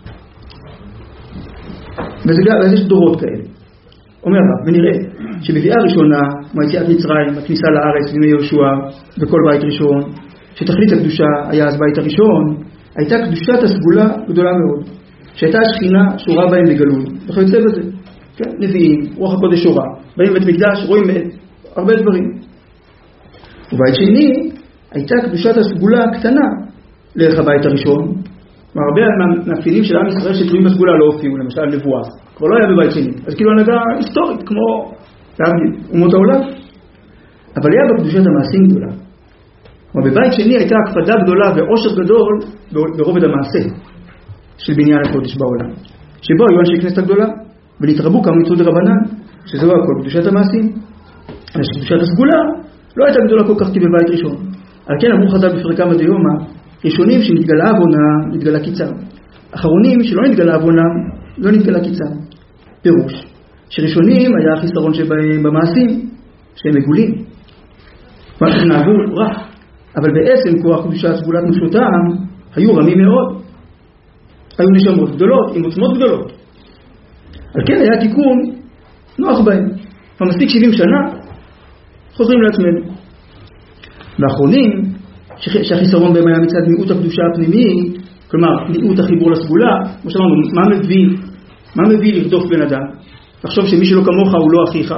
ואז יש דורות כאלה. אומר לה, ונראה שבביאה ראשונה, מיציאת מצרים, הכניסה לארץ בימי יהושע, בכל בית ראשון, שתכלית הקדושה היה אז בית הראשון, הייתה קדושת הסגולה גדולה מאוד, שהייתה השכינה שורה בהם בגלוי. אנחנו יוצא בזה. כן? נביאים, רוח הקודש שורה, באים בית מקדש, רואים הרבה דברים. ובית שני, הייתה קדושת הסגולה הקטנה לערך הבית הראשון. הרבה מהמאפיינים של עם ישראל שתלויים בסגולה לא הופיעו, למשל נבואה, כבר לא היה בבית שני. אז כאילו הנהגה היסטורית, כמו אומות העולם. אבל היה בקדושת המעשים גדולה. אבל בבית שני הייתה הקפדה גדולה ועושר גדול ברובד המעשה של בניין הקודש בעולם. שבו היו אנשי כנסת הגדולה, ונתרבו כמה מצוות דרבנן, שזהו הכל קדושת המעשים. אבל שקדושת הסגולה לא הייתה גדולה כל כך כבבית ראשון. על כן אמרו חז"ל בפרקם עד יומא, ראשונים שנתגלה עוונם, נתגלה קיצם. אחרונים שלא נתגלה עוונם, לא נתגלה קיצם. פירוש, שראשונים היה החיסרון שבהם במעשים, שהם מגולים. מה שנהגו רע, אבל בעצם כוח קדושת סגולת נפשותם היו רמים מאוד. היו נשמות גדולות, עם עוצמות גדולות. על כן היה תיקון נוח בהם. המספיק שבעים שנה, חוזרים לעצמנו. ואחרונים, שהחיסרון בהם היה מצד מיעוט הקדושה הפנימי, כלומר, מיעוט החיבור לסגולה, כמו שאמרנו, מה מביא, מה מביא לרדוף בן אדם? לחשוב שמי שלא כמוך הוא לא אחיך.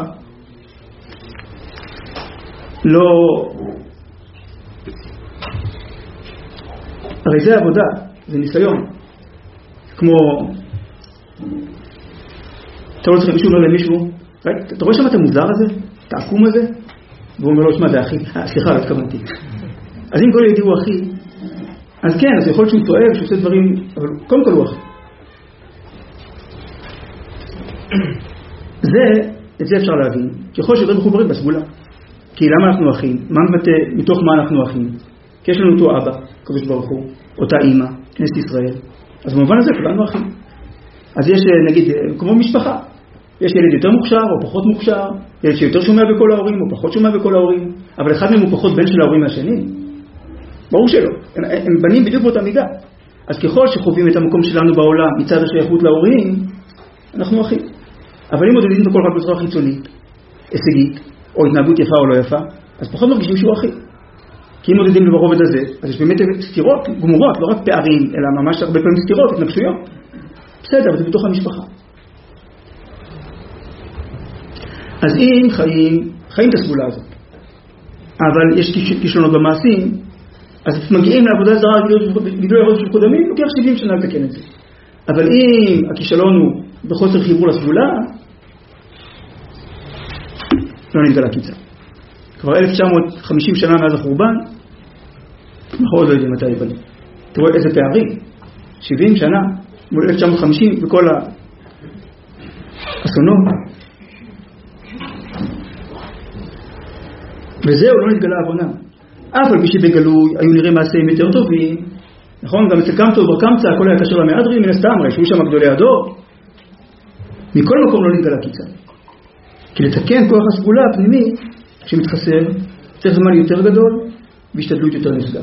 לא... הרי זה עבודה, זה ניסיון. כמו... אתה לא צריך מישהו אומר למישהו, אתה רואה שם את המוזר הזה? את העקום הזה? והוא אומר לו, שמה זה אחי? סליחה, לא התכוונתי. אז אם כל ידי הוא אחי, אז כן, אז יכול להיות שהוא טועה ושהוא עושה דברים, אבל קודם כל הוא אחי. זה, את זה אפשר להבין. ככל שיותר מחוברים בסגולה. כי למה אנחנו אחים? מה מבטא, מתוך מה אנחנו אחים? כי יש לנו אותו אבא, קדוש ברוך הוא, אותה אמא, כנסת ישראל. אז במובן הזה כולנו אחים. אז יש, נגיד, כמו משפחה. יש ילד יותר מוכשר או פחות מוכשר, ילד שיותר שומע בכל ההורים או פחות שומע בכל ההורים, אבל אחד מהם הוא פחות בן של ההורים מהשני. ברור שלא. הם, הם בנים בדיוק באותה מידה. אז ככל שחווים את המקום שלנו בעולם מצד השייכות להורים, אנחנו אחים. אבל אם מודדים את הכל רק בצורה חיצונית, הישגית, או התנהגות יפה או לא יפה, אז פחות מרגישים שהוא אחי. כי אם מודדים ברובד הזה, אז יש באמת סתירות גמורות, לא רק פערים, אלא ממש הרבה פעמים סתירות, התנגשויות. בסדר, זה בתוך המשפחה. אז אם חיים, חיים את הסגולה הזאת, אבל יש כישלונות במעשים, אז מגיעים לעבודה זרה, גדלו יעבוד של קודמים, לוקח שבעים שנה לתקן את זה. אבל אם הכישלון הוא בחוסר חיבור לסגולה, לא נתגלה קיצה. כבר אלף תשע מאות וחמישים שנה מאז החורבן, אנחנו עוד לא יודעים מתי יבנה. תראו איזה פערים, שבעים שנה מול אלף תשע מאות וחמישים בכל האסונות. וזהו, לא נתגלה עוונם. אף על פי שבגלוי היו נראה מעשיים יותר טובים, נכון? גם אצל קמצא ובר-קמצא הכל היה קשר למהדרין, מן הסתם, הרי שהוא שם גדולי הדור. מכל מקום לא נתגלה קיצה. כי לתקן כוח הסגולה הפנימי, כשמתחסר, צריך זמן יותר גדול, והשתדלות יותר נפגע.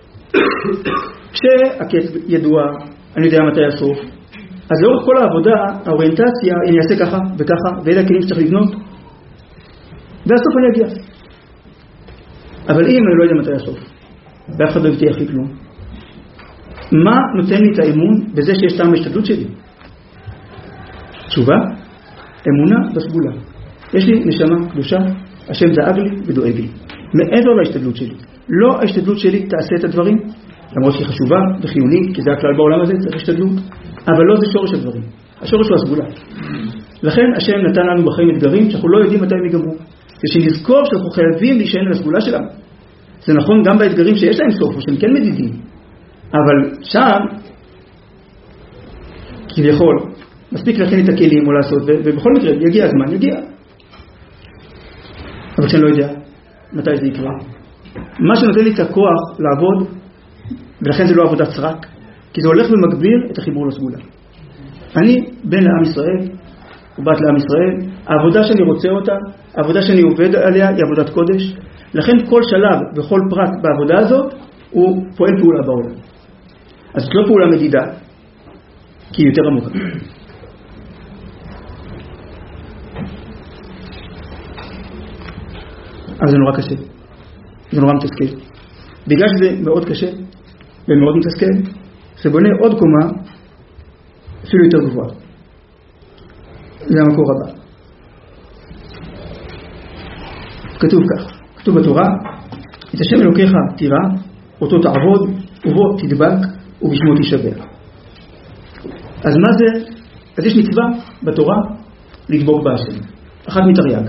כשהקץ ידוע, אני יודע מתי הסוף, אז לאורך כל העבודה, האוריינטציה, אני אעשה ככה וככה, ואלה הכלים שצריך לבנות, והסוף אני אגיע. אבל אם אני לא יודע מתי הסוף, ואף אחד לא הבטיח לי כלום. מה נותן לי את האמון בזה שיש טעם ההשתדלות שלי? תשובה, אמונה בסגולה. יש לי נשמה קדושה, השם דאג לי ודואג לי. מעבר להשתדלות שלי. לא ההשתדלות שלי תעשה את הדברים, למרות שהיא חשובה וחיונית, כי זה הכלל בעולם הזה, צריך השתדלות, אבל לא זה שורש הדברים. השורש הוא הסגולה. לכן השם נתן לנו בחיים אתגרים שאנחנו לא יודעים מתי הם ייגמרו. ושנזכור שאנחנו חייבים להישען על הסגולה שלנו. זה נכון גם באתגרים שיש להם סוף, או שהם כן מדידים. אבל שם, כביכול, מספיק להכין את הכלים או לעשות, ובכל מקרה, יגיע הזמן, יגיע. אבל שאני לא יודע מתי זה יקרה. מה שנותן לי את הכוח לעבוד, ולכן זה לא עבודת סרק, כי זה הולך ומגביר את החיבור לסגולה. אני בן לעם ישראל, או בת לעם ישראל, העבודה שאני רוצה אותה, העבודה שאני עובד עליה היא עבודת קודש, לכן כל שלב וכל פרט בעבודה הזאת הוא פועל פעולה בעולם. אז זאת לא פעולה מדידה, כי היא יותר עמוקה. אז זה נורא קשה, זה נורא מתסכל. בגלל שזה מאוד קשה ומאוד מתסכל, זה בונה עוד קומה אפילו יותר גבוהה. זה המקור הבא. כתוב כך, כתוב בתורה, את השם אלוקיך תירא, אותו תעבוד, ובו תדבק, ובשמו תישבע. אז מה זה? אז יש מצווה בתורה לדבוק בהשם. אחת מתרי"ג.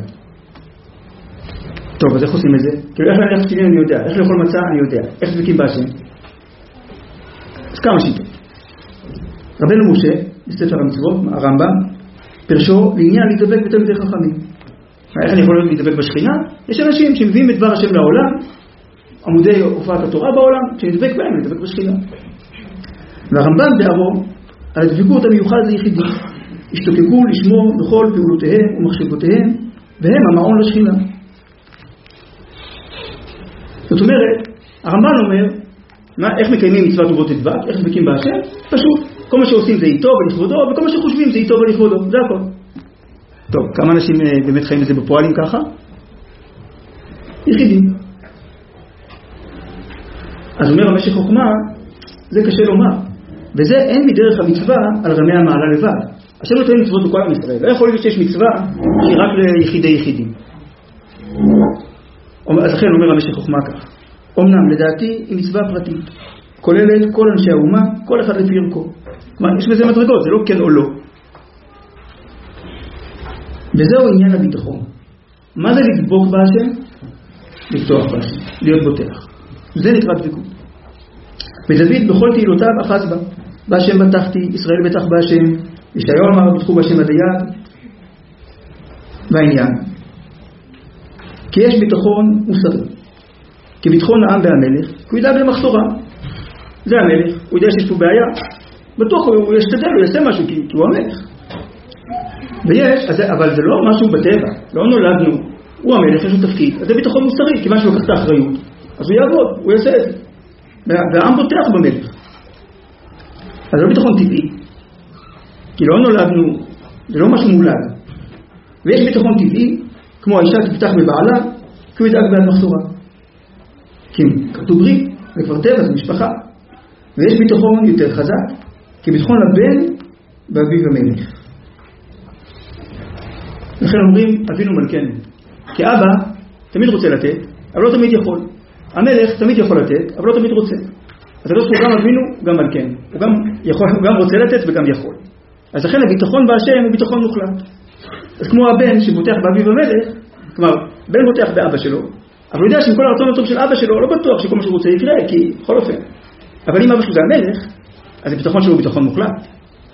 טוב, אז איך עושים את זה? כאילו איך להניח תפילין אני יודע, איך לאכול מצה אני יודע, איך דבקים בהשם. אז כמה שיטות. רבנו משה, בספר המצוות, הרמב"ם, פרשו לעניין להתדבק בתלמידי חכמים. איך אני יכול להתדבק בשכינה? יש אנשים שמביאים את דבר השם לעולם, עמודי הופעת התורה בעולם, שנדבק בהם, נדבק בשכינה. והרמב"ם בערו על הדבקות המיוחד ליחידים, השתוקקו לשמור בכל פעולותיהם ומחשבותיהם, והם המעון לשכינה. זאת אומרת, הרמב"ם אומר, מה, איך מקיימים מצוות ובו תדבק, איך דבקים בהשם? פשוט. כל מה שעושים זה איתו ולכבודו, וכל מה שחושבים זה איתו ולכבודו. זה הכל. טוב, כמה אנשים באמת חיים את זה בפועלים ככה? יחידים. אז אומר המשך חוכמה, זה קשה לומר. וזה אין מדרך המצווה על רמי המעלה לבד. השם לא תמיד מצוות בכל עם ישראל. לא יכול להיות שיש מצווה שהיא רק ליחידי יחידים. אז לכן אומר המשך חוכמה כך. אמנם לדעתי היא מצווה פרטית. כוללת כל אנשי האומה, כל אחד לפי ערכו. כלומר, יש בזה מדרגות, זה לא כן או לא. וזהו עניין הביטחון. מה זה לדבוק בהשם? לפתוח בהשם, להיות בוטח. זה נקרא דבקות. ודוד בכל תהילותיו אחז בה. בהשם בטחתי, ישראל בטח בהשם, ישעיהו אמר בטחו בהשם עד היעד. והעניין. כי יש ביטחון מוסרי. כי ביטחון העם והמלך, הוא ידאג למחסורה. זה המלך, הוא יודע שיש פה בעיה. בטוח הוא ישתדל, הוא יעשה משהו, כי הוא המלך. ויש, אז, אבל זה לא משהו בטבע, לא נולדנו, הוא המלך, יש לו תפקיד, אז זה ביטחון מוסרי, כיוון שהוא לקח את האחריות, אז הוא יעבוד, הוא יעשה את זה. והעם בוטח במלך. אז זה לא ביטחון טבעי, כי לא נולדנו, זה לא משהו מולד. ויש ביטחון טבעי, כמו האישה תפתח בבעלה, כי הוא ידאג בעד מחסורה. כי כתוב ברית, זה כבר טבע, זה משפחה. ויש ביטחון יותר חזק, כי ביטחון לבן באביו המלך. לכן אומרים, אבינו מלכנו. כי אבא תמיד רוצה לתת, אבל לא תמיד יכול. המלך תמיד יכול לתת, אבל לא תמיד רוצה. אז זה לא שהוא גם אבינו, גם מלכנו. הוא גם, יכול, הוא גם רוצה לתת וגם יכול. אז לכן הביטחון בהשם הוא ביטחון מוחלט. אז כמו הבן שבוטח באביו המלך, כלומר, בן בוטח באבא שלו, אבל הוא יודע שעם כל הרצון הטוב של אבא שלו, לא בטוח שכל מה שהוא רוצה יקרה, כי בכל אופן. אבל אם אבא שלו זה המלך, אז הביטחון שלו הוא ביטחון מוחלט.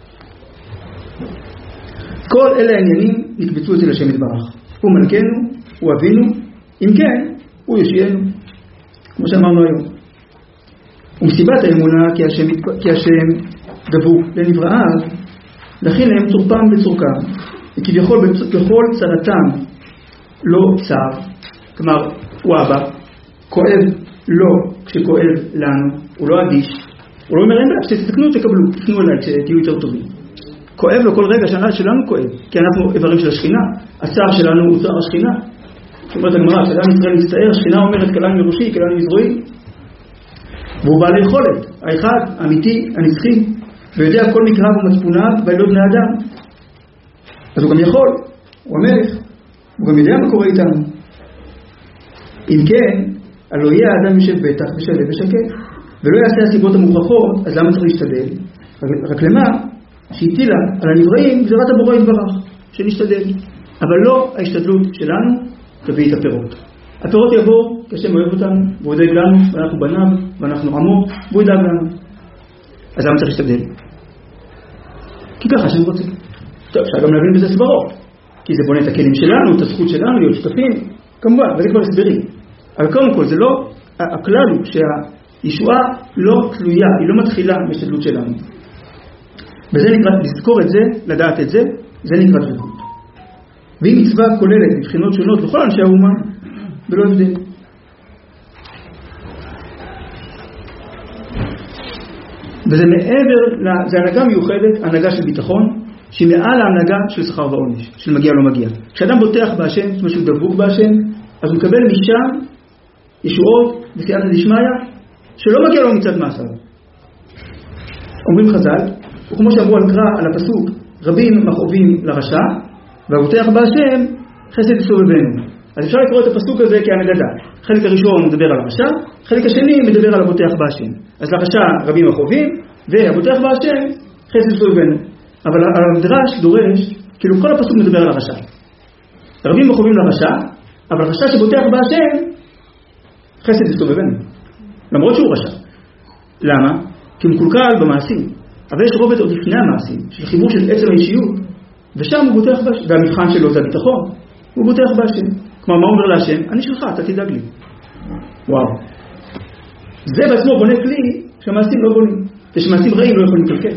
כל אלה העניינים נקבצו אצל השם יתברך. הוא מלכנו, הוא אבינו, אם כן, הוא יושיענו. כמו שאמרנו היום. ומסיבת האמונה כי השם, כי השם דבוק לנבראיו, לכן הם צורפם בצורכם. וכביכול בכל צרתם לא צר. כלומר, הוא אבא, כואב לא כשכואב לנו, הוא לא אדיש. הוא לא אומר אין בעיה, כשתתקנו תקבלו, תפנו אליי כשתהיו יותר טובים. כואב לו כל רגע שלנו כואב, כי אנחנו איברים של השכינה. הצער שלנו הוא צער השכינה. זאת אומרת הגמרא, כשאדם ישראל מצטער, השכינה אומרת כלני מראשי, כלני מזרועי. והוא בעל יכולת, האחד, האמיתי, הנצחי, ויודע כל מקרב ומצפוניו ולא בני אדם. אז הוא גם יכול, הוא המלך, הוא גם יודע מה קורה איתנו. אם כן, הלא יהיה האדם יושב בטח ושלב ושקט, ולא יעשה הסיבות המוכרחות, אז למה צריך להשתדל? רק למה שהטילה על הנבראים גזירת הבורא יתברך, שנשתדל. אבל לא ההשתדלות שלנו תביא את הפירות. הפירות יבואו כשם אוהב אותנו, והוא ידאג לנו, ואנחנו בניו, ואנחנו עמו, והוא ידאג לנו. אז למה צריך להשתדל? כי ככה שאני רוצה. טוב, אפשר גם להבין בזה סברות, כי זה בונה את הכלים שלנו, את הזכות שלנו, להיות שותפים, כמובן, וזה כבר הסברים. אבל קודם כל, זה לא, הכלל הוא שהישועה לא תלויה, היא לא מתחילה מהשתדלות שלנו. וזה נקרא, לזכור את זה, לדעת את זה, זה נקרא דבקות. והיא מצווה כוללת מבחינות שונות לכל אנשי האומה, ולא הבדל. וזה מעבר, זה הנהגה מיוחדת, הנהגה של ביטחון, שהיא מעל ההנהגה של שכר ועונש, של מגיע לא מגיע. כשאדם בוטח בהשם, זאת אומרת שהוא דבוק בהשם, אז הוא מקבל משם ישועות וסייעתא דשמיא, שלא מגיע לו מצד מעשיו. אומרים חז"ל, וכמו שאמרו על קרא, על הפסוק, רבים מכאובים לרשע, והבוטח בהשם חסד יסובבנו. אז אפשר לקרוא את הפסוק הזה כהנגדה. חלק הראשון מדבר על הרשע, חלק השני מדבר על הבוטח בהשם. אז לרשע רבים מכאובים, והבוטח בהשם חסד יסובבנו. אבל המדרש דורש, כאילו כל הפסוק מדבר על הרשע. רבים מכאובים לרשע, אבל הרשע שבוטח בהשם חסד יסובבנו. למרות שהוא רשע. למה? כי הוא מקולקל במעשים. אבל יש רובד עוד לפני המעשים, של חיבור של עצם האישיות, ושם הוא בוטח בהשם. והמבחן שלו זה הביטחון. הוא בוטח בהשם. כמו מה אומר להשם? אני שלך, אתה תדאג לי. וואו. זה בעצמו בונה כלי שהמעשים לא בונים. ושמעשים רעים לא יכולים לקלקל.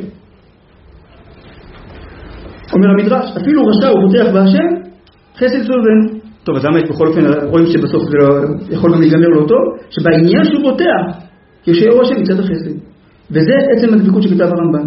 אומר המדרש, אפילו רשע הוא בוטח בהשם, חסד יסובבנו. טוב, אז למה יש בכל אופן, רואים שבסוף זה לא, יכול גם להיגמר לו טוב, שבעניין שהוא בוטח, יושעהו השם מצד החסד. וזה עצם הדבקות שכתב הרמב"ם.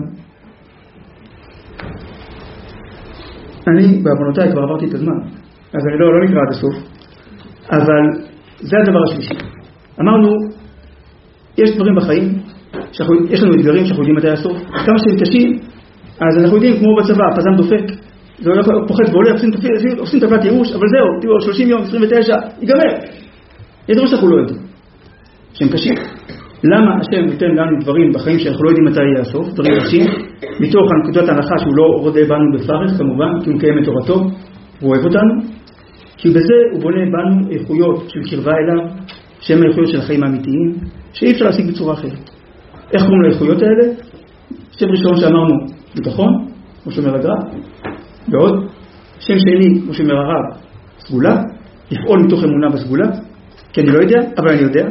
אני, בעוונותיי, כבר עברתי את הזמן, אז אני לא, לא נקרא עד הסוף, אבל זה הדבר השלישי. אמרנו, יש דברים בחיים, יש לנו אתגרים שאנחנו יודעים מתי הסוף, כמה שהם קשים, אז אנחנו יודעים, כמו בצבא, הפזם דופק, זה פוחד ועולה, עושים טבלת ייאוש, אבל זהו, תראו, שלושים יום, עשרים ותשע, ייגמר. יש דברים שאנחנו לא יודעים, שהם קשים. למה השם ייתן לנו דברים בחיים שאנחנו לא יודעים מתי יהיה הסוף, דברים קשים, מתוך הנקודת ההנחה שהוא לא רודה בנו בפרך, כמובן, כי הוא מקיים את תורתו, והוא אוהב אותנו, כי בזה הוא בונה בנו איכויות של קרבה אליו, שהן האיכויות של החיים האמיתיים, שאי אפשר להשיג בצורה אחרת. איך קוראים לאיכויות האלה? שם ראשון שאמרנו, ביטחון, כמו שאומר הגר"א, ועוד, שם שני, כמו שאומר הרב, סגולה, לפעול מתוך אמונה בסגולה, כי אני לא יודע, אבל אני יודע.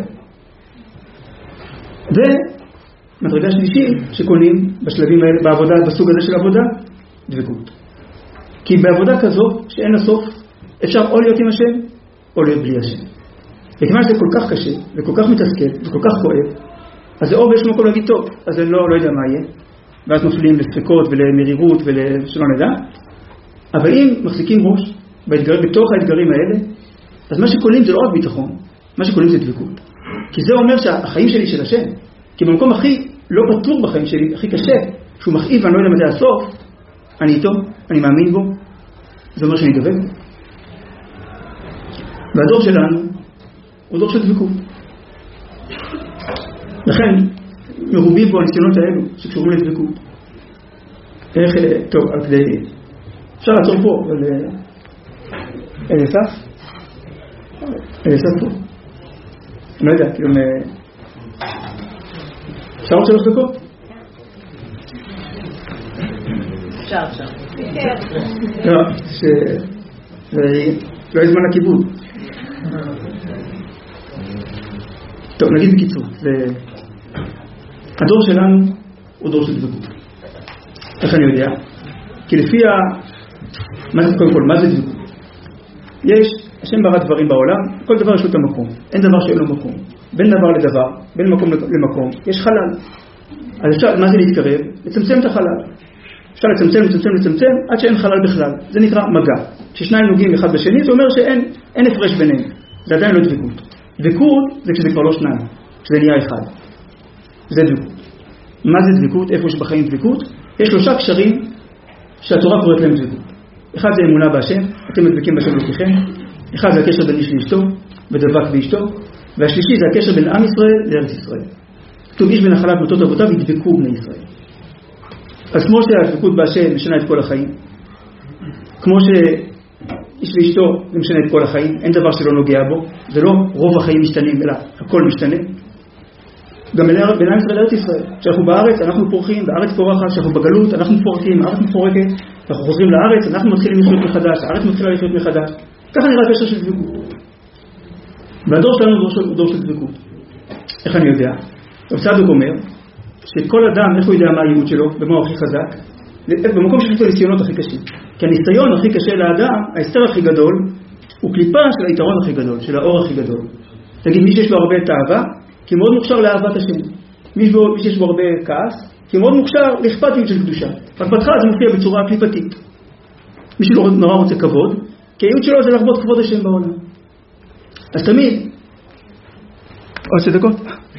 ומדרגה שלישית שקונים בשלבים האלה, בעבודה, בסוג הזה של עבודה, דבקות. כי בעבודה כזאת, שאין לסוף, אפשר או להיות עם השם, או להיות בלי השם. וכיוון שזה כל כך קשה, וכל כך מתסכל, וכל כך כואב, אז זה או ויש מקום להגיד טוב, אז אני לא, לא יודע מה יהיה, ואז נופלים לספקות ולמרירות ושלא נדע. אבל אם מחזיקים ראש באתגר, בתוך האתגרים האלה, אז מה שקולים זה לא רק ביטחון, מה שקולים זה דבקות. כי זה אומר שהחיים שלי של השם, כי במקום הכי לא פתור בחיים שלי, הכי קשה, שהוא מכאיב ואני לא יודע מתי הסוף, אני איתו, אני מאמין בו, זה אומר שאני דבק. והדור שלנו הוא דור של דבקות. לכן מרובים פה הניסיונות האלו שקשורים לדבקות. איך, טוב, על כדי, אפשר לעצור פה, אבל אליסף? אליסף פה. אני לא יודע, כאילו, אפשר עוד שלוש דקות? אפשר, אפשר. לא, שלא יהיה זמן לכיבוד. טוב, נגיד בקיצור, הדור שלנו הוא דור של דבקות. איך אני יודע? כי לפי ה... מה זה קודם כל? מה זה דבקות? יש, השם ברא דברים בעולם, כל דבר יש לו את המקום. אין דבר שאין לו מקום. בין דבר לדבר, בין מקום למקום, יש חלל. אז אפשר, מה זה להתקרב? לצמצם את החלל. אפשר לצמצם, לצמצם, לצמצם, עד שאין חלל בכלל. זה נקרא מגע. כששניים נוגעים אחד בשני, זה אומר שאין אין הפרש ביניהם. זה עדיין לא דבקות. דבקות זה כשזה כבר לא שניים, כשזה נהיה אחד. זה דבקות. מה זה דבקות? איפה יש בחיים דבקות? יש שלושה קשרים שהתורה קוראת להם דבקות. אחד זה אמונה בהשם, אתם מדבקים בהשם אלוקיכם. אחד זה הקשר בין איש לאשתו, ודבק באשתו. והשלישי זה הקשר בין עם ישראל לארץ ישראל. כתוב איש בנחלת מוטות אבותיו ידבקו בני ישראל. אז כמו שהדבקות בהשם משנה את כל החיים, כמו שאיש ואשתו זה משנה את כל החיים, אין דבר שלא נוגע בו, זה לא רוב החיים משתנים, אלא הכל משתנה. גם בין עם ישראל לארץ ישראל, כשאנחנו בארץ אנחנו פורחים, בארץ פורחת, כשאנחנו בגלות אנחנו פורקים, הארץ מפורקת, אנחנו חוזרים לארץ, אנחנו מתחילים לחיות מחדש, הארץ מתחילה לחיות מחדש. ככה נראה הקשר של דבקות. והדור שלנו הוא דור של דבקות. איך אני יודע? רב צדוק אומר שכל אדם, איך הוא יודע מה הייעוד שלו, ומה הוא הכי חזק? במקום שיש לו ניסיונות הכי קשים. כי הניסיון הכי קשה לאדם, ההסתר הכי גדול, הוא קליפה של היתרון הכי גדול, של האור הכי גדול. תגיד, מי שיש לו הרבה תאווה, כי מאוד מוכשר לאהבת השם. מי שיש לו הרבה כעס, כי מאוד מוכשר לאכפתיות של קדושה. הקפתך זה מופיע בצורה קליפתית. מי שלא נורא רוצה כבוד, כי הייעוד שלו זה להרבות כבוד השם בעולם. אז תמיד, עוד שתי דקות.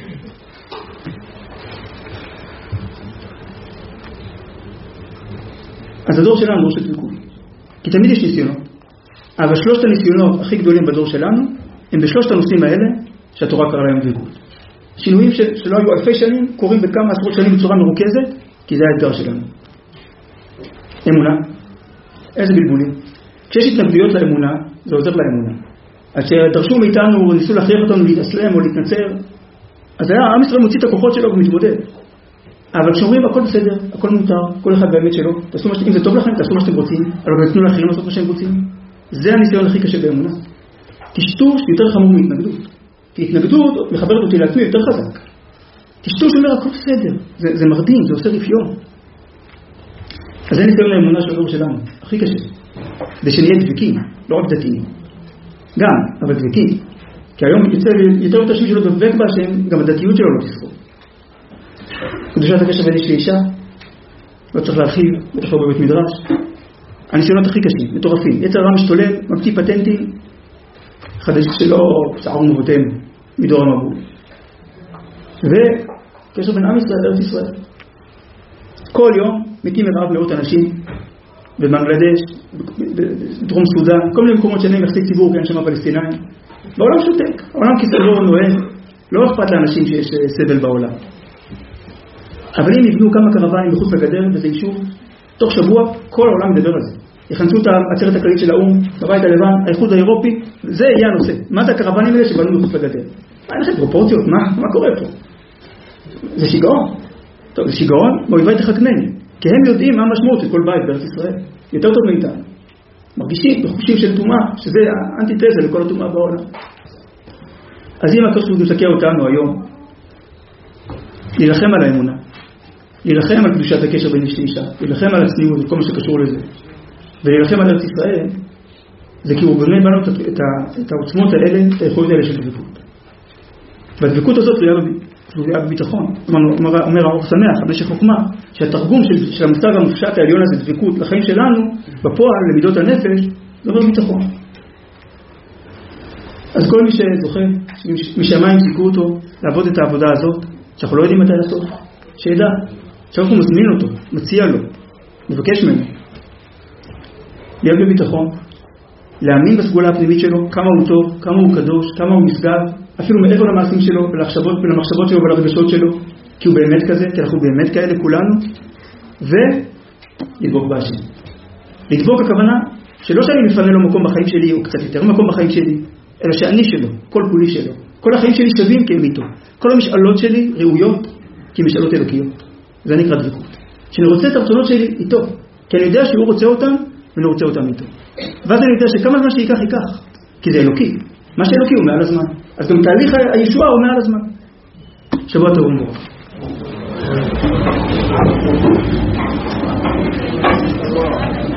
אז הדור שלנו דור של דבקות. כי תמיד יש ניסיונות. אבל שלושת הניסיונות הכי גדולים בדור שלנו, הם בשלושת הנושאים האלה שהתורה קראה להם דבקות. שינויים של, שלא היו אלפי שנים, קורים בכמה עשרות שנים בצורה מרוכזת, כי זה האתגר שלנו. אמונה. איזה בלבולים. כשיש התנגדויות לאמונה, זה עוזר לאמונה. אז שדרשו מאיתנו, ניסו להכריח אותנו להתאסלם או להתנצר, אז היה, עם ישראל מוציא את הכוחות שלו ומתמודד. אבל כשאומרים הכל בסדר, הכל מותר, כל אחד באמת שלו, תעשו מה שאתם, אם זה טוב לכם, תעשו מה שאתם רוצים, אבל תנו לאחרים לעשות מה שהם רוצים. זה הניסיון הכי קשה באמונה. טשטוש יותר חמור מהתנגדות. כי התנגדות מחברת אותי לעצמי יותר חזק. טשטוש אומר הכל בסדר, זה, זה מרדים, זה עושה רפיון. אז זה ניסיון לאמונה של הדור שלנו, הכי קשה. זה שנהיה דבקים, לא רק דתיים. גם, אבל דבקים. כי היום יוצא יותר יותר אנשים שלא דבק בהשם, גם הדתיות שלו לא תזכור. קדושת הקשר בין איש לאישה, לא צריך להרחיב, בטח לא בבית מדרש. הניסיונות הכי קשים, מטורפים. יצר הרע משתולל, ממציא פטנטים, חדש שלו, שער ומבותם, מדור המבול. וקשר בין עם ישראל לארץ ישראל. כל יום מתים מרעב מאות אנשים, בבנגלדש, בדרום סודן, כל מיני מקומות שאין יחסי ציבור, כי אין שם הפלסטינאים. בעולם שותק, העולם כסלו נוהג, לא אכפת לאנשים שיש סבל בעולם. אבל אם יבנו כמה קרביים מחוץ לגדר, וזה יישוב, תוך שבוע כל העולם מדבר על זה. יכנסו את העצרת הכללית של האו"ם, בבית הלבן, האיחוד האירופי, זה יהיה הנושא. מה זה הקרבנים האלה שבנו מחוץ לגדר? מה, אין לכם פרופורציות? מה? מה קורה פה? זה שיגעון. טוב, זה שיגעון, באויבי תחכמני. כי הם יודעים מה המשמעות של כל בית בארץ ישראל. יותר טוב מאיתנו. מרגישים בחושים של תאומה, שזה האנטיתזה לכל התאומה בעולם. אז אם הקדוש ברוך הוא מסתכל אותנו היום, להילחם על האמונה, להילחם על קדושת הקשר בין איש לאישה, להילחם על הצניעות וכל מה שקשור לזה, ולהילחם על ארץ ישראל, זה כי הוא בונה בנו את, את, את העוצמות האלה, את היכולת האלה של דבקות. והדבקות הזאת תלויה בביטחון. אומר, אומר האור שמח, המשך חוכמה, שהתרגום של, של המושג המופשט העליון הזה, דבקות לחיים שלנו, בפועל, למידות הנפש, זה אומר ביטחון. אז כל מי שזוכה, משמיים זיכו אותו לעבוד את העבודה הזאת, שאנחנו לא יודעים מתי לעשות, שידע, שאנחנו מזמין אותו, מציע לו, מבקש ממנו, להיות בביטחון, להאמין בסגולה הפנימית שלו, כמה הוא טוב, כמה הוא קדוש, כמה הוא נשגב, אפילו מעבר למעשים שלו ולמחשבות, ולמחשבות שלו ולרגשות שלו, כי הוא באמת כזה, כי אנחנו באמת כאלה כולנו, ולדבוק בהשם. לדבוק הכוונה שלא שאני מפנה לו מקום בחיים שלי, או קצת יותר מקום בחיים שלי, אלא שאני שלו, כל כולי שלו. כל החיים שלי שווים כי הם איתו. כל המשאלות שלי ראויות כי הם משאלות אלוקיות. זה נקרא דבקות. שאני רוצה את הרצונות שלי איתו, כי אני יודע שהוא רוצה אותם ואני רוצה אותם איתו. ואז אני יודע שכמה זמן שייקח ייקח, כי זה אלוקי. מה שאלוקי הוא מעל הזמן. אז גם תהליך הישועה הוא מעל הזמן. שבוע טוב ומבורך.